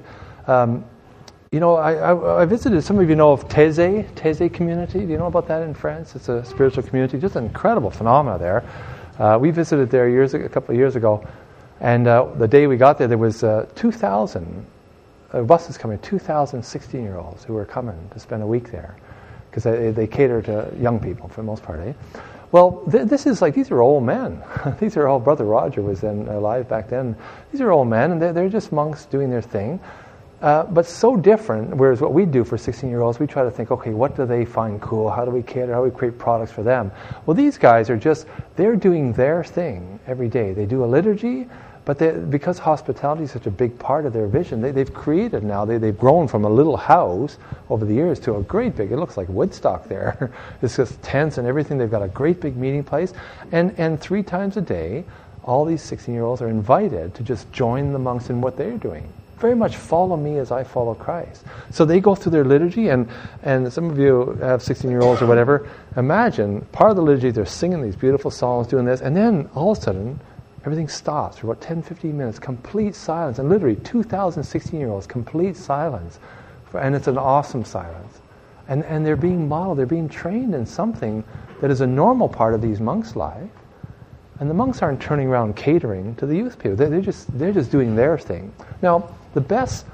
I visited. Some of you know of Taizé community. Do you know about that in France? It's a spiritual community, just an incredible phenomena there. We visited there a couple of years ago, and the day we got there was 2,000 buses coming, 2,000 16-year-olds who were coming to spend a week there, because they cater to young people for the most part. Well, this is these are old men. These are all. Brother Roger was then alive back then. These are old men, and they're just monks doing their thing. But so different, whereas what we do for 16-year-olds, we try to think, okay, what do they find cool? How do we cater? How do we create products for them? Well, these guys they're doing their thing every day. They do a liturgy, but because hospitality is such a big part of their vision, they've created now, they've grown from a little house over the years to a great big, it looks like Woodstock there. It's just tents and everything. They've got a great big meeting place. And 3 times a day, all these 16-year-olds are invited to just join the monks in what they're doing. Very much follow me as I follow Christ. So they go through their liturgy, and some of you have 16-year-olds or whatever. Imagine, part of the liturgy, they're singing these beautiful songs, doing this, and then all of a sudden, everything stops for about 10, 15 minutes, complete silence, and literally 2,000 16-year-olds, complete silence. And it's an awesome silence. And they're being modeled, they're being trained in something that is a normal part of these monks' life. And the monks aren't turning around catering to the youth people. They're just doing their thing. Now, the best,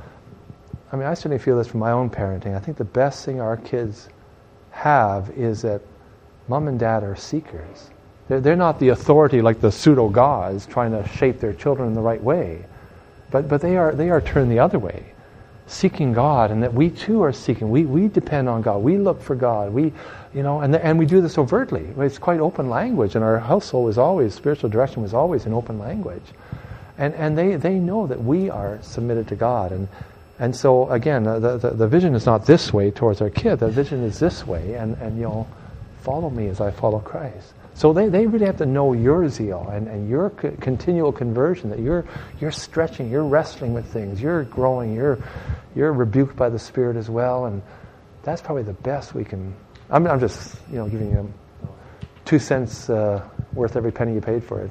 I certainly feel this from my own parenting. I think the best thing our kids have is that mom and dad are seekers. They're not the authority like the pseudo-gods trying to shape their children in the right way. But they are turned the other way, seeking God, and that we too are seeking. We depend on God. We look for God. And we do this overtly. It's quite open language, and our household was always, spiritual direction was always in open language. And they know that we are submitted to God. And so, again, the vision is not this way towards our kid. The vision is this way, and follow me as I follow Christ. So they really have to know your zeal and your continual conversion, that you're stretching, you're wrestling with things, you're growing, you're rebuked by the Spirit as well, and that's probably the best we can. I'm just giving you 2 cents worth every penny you paid for it,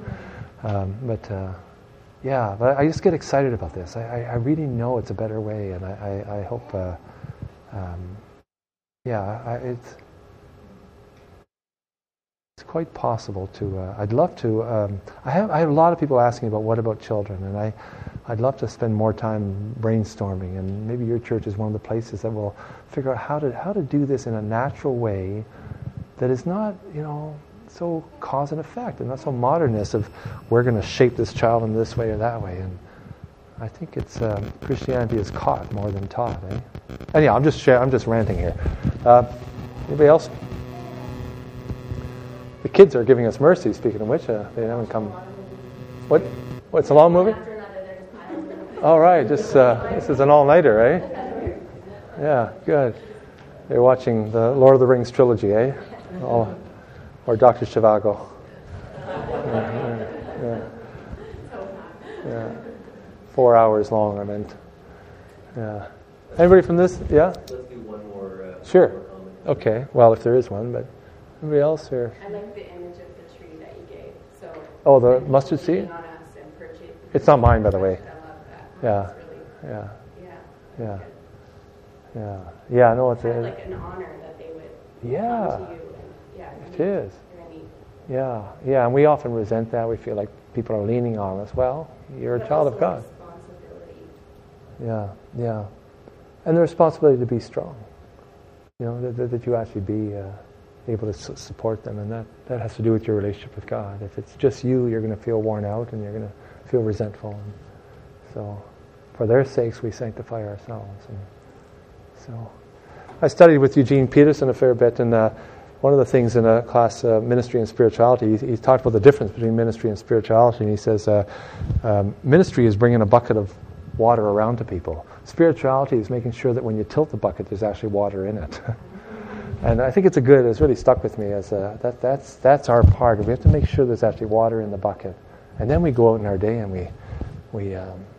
but I just get excited about this. I really know it's a better way, and I hope. It's quite possible to. I'd love to. I have a lot of people asking about what about children, and I'd love to spend more time brainstorming. And maybe your church is one of the places that will figure out how to do this in a natural way, that is not so cause and effect, and not so modernist of we're going to shape this child in this way or that way. And I think it's Christianity is caught more than taught. Anyhow, I'm just ranting here. Anybody else? The kids are giving us mercy, speaking of which. They haven't come. What? What's the long movie? All right, this is an all-nighter, eh? Yeah, good. They're watching the Lord of the Rings trilogy, eh? or Dr. Zhivago. Yeah. 4 hours long, I meant. Yeah. Anybody from this? Yeah? Let's do one more. Sure. More comment. Okay. Well, if there is one, but anybody else? Or? I like the image of the tree that you gave. So. Oh, the mustard seed? On us and purchase. It's not mine, by the way. I love that. Yeah. It's really, Yeah. yeah. Yeah. Yeah. No, it's Kind of like an honor that they would Yeah. come to you. And, yeah. It is. Really, Yeah. And we often resent that. We feel like people are leaning on us. Well, you're a but child of also God. Responsibility. Yeah. And the responsibility to be strong. That you actually be able to support them, and that has to do with your relationship with God. If it's just you, you're going to feel worn out and you're going to feel resentful. And so, for their sakes, we sanctify ourselves. And so, I studied with Eugene Peterson a fair bit, and one of the things in a class, Ministry and Spirituality, he talked about the difference between ministry and spirituality, and he says ministry is bringing a bucket of water around to people. Spirituality is making sure that when you tilt the bucket, there's actually water in it. And I think it's really stuck with me as that's our part. We have to make sure there's actually water in the bucket, and then we go out in our day and we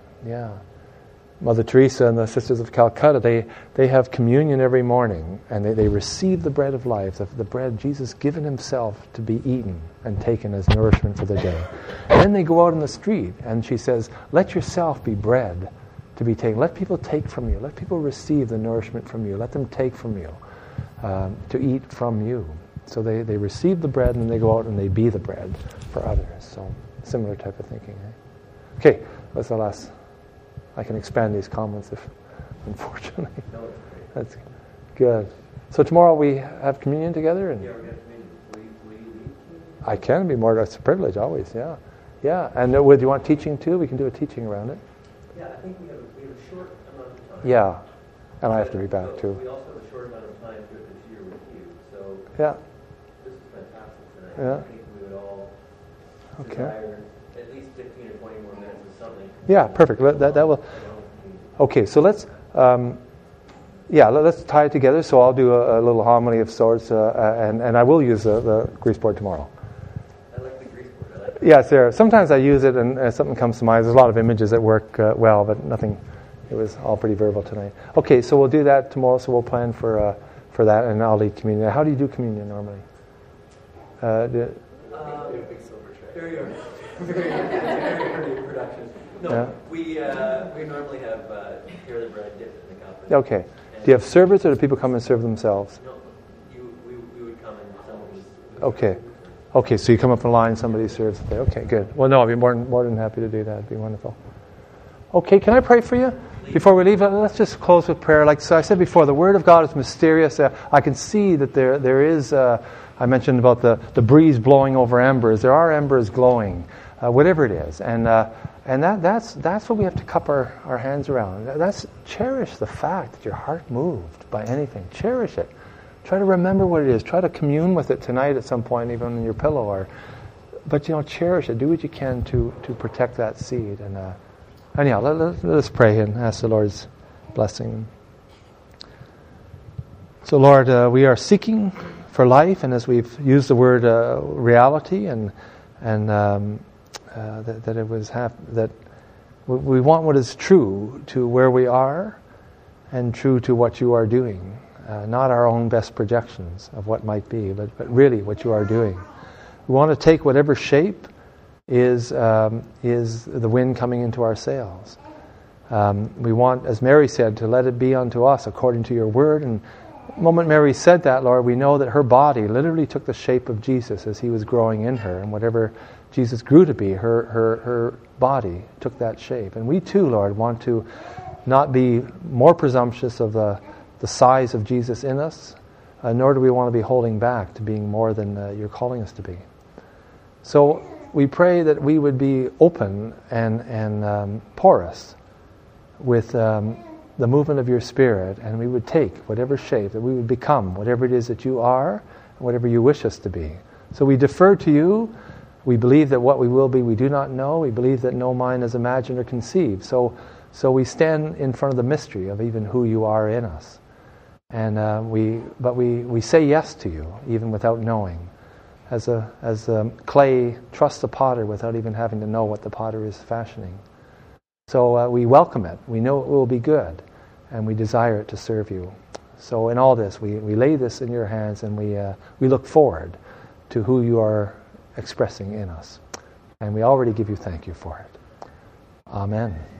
Mother Teresa and the Sisters of Calcutta, they have communion every morning, and they receive the bread of life, the bread Jesus given himself to be eaten and taken as nourishment for the day. And then they go out in the street, and she says, let yourself be bread to be taken. Let people take from you. Let people receive the nourishment from you. Let them take from you, to eat from you. So they receive the bread, and then they go out and they be the bread for others. So similar type of thinking. Eh? Okay, what's the last? I can expand these comments if, unfortunately. No, it's great. That's good. So tomorrow we have communion together, and Yeah, we're going to communion. Will you lead? I can be more. That's a privilege, always. Yeah. And do you want teaching too? We can do a teaching around it. Yeah, I think we have a short amount of time. Yeah, and I have to be back too. We also have a short amount of time throughout this year with you, so Yeah. this is fantastic tonight. Yeah. I think we would all Okay. desire at least 15 or 20 more minutes of something. Yeah, perfect. That will. Okay, so let's tie it together. So I'll do a little homily of sorts, and I will use the grease board tomorrow. I like the grease board. I like it. Yeah, it's there. Sometimes I use it, and something comes to mind. There's a lot of images that work well, but nothing. It was all pretty verbal tonight. Okay, so we'll do that tomorrow. So we'll plan for that, and I'll lead communion. How do you do communion normally? Very early production. No, Yeah. we normally have tear the bread, dip it in the cup. Okay. Do you have servers, or do people come and serve themselves? No, we would come and someone was. Okay. Okay, so you come up in line, somebody serves it there. Okay, good. Well, no, I'd be more than happy to do that. It'd be wonderful. Okay, can I pray for you? Before we leave, let's just close with prayer. Like so I said before, the Word of God is mysterious. I can see that there is, I mentioned about the breeze blowing over embers. There are embers glowing, whatever it is. And that's what we have to cup our hands around. Cherish the fact that your heart moved by anything. Cherish it. Try to remember what it is. Try to commune with it tonight at some point, even in your pillow. But cherish it. Do what you can to protect that seed. And anyhow, let us pray and ask the Lord's blessing. So, Lord, we are seeking for life, and as we've used the word reality, and that it was that we want what is true to where we are, and true to what you are doing, not our own best projections of what might be, but really what you are doing. We want to take whatever shape is the wind coming into our sails. We want, as Mary said, to let it be unto us according to your word. And the moment Mary said that, Lord, we know that her body literally took the shape of Jesus as he was growing in her. And whatever Jesus grew to be, her body took that shape. And we too, Lord, want to not be more presumptuous of the size of Jesus in us, nor do we want to be holding back to being more than you're calling us to be. So we pray that we would be open and porous with the movement of your Spirit, and we would take whatever shape, that we would become whatever it is that you are, and whatever you wish us to be. So we defer to you. We believe that what we will be, we do not know. We believe that no mind has imagined or conceived. So we stand in front of the mystery of even who you are in us. And we say yes to you, even without knowing. clay trusts the potter without even having to know what the potter is fashioning. So we welcome it. We know it will be good, and we desire it to serve you. So in all this, we lay this in your hands, and we look forward to who you are expressing in us. And we already give you thank you for it. Amen.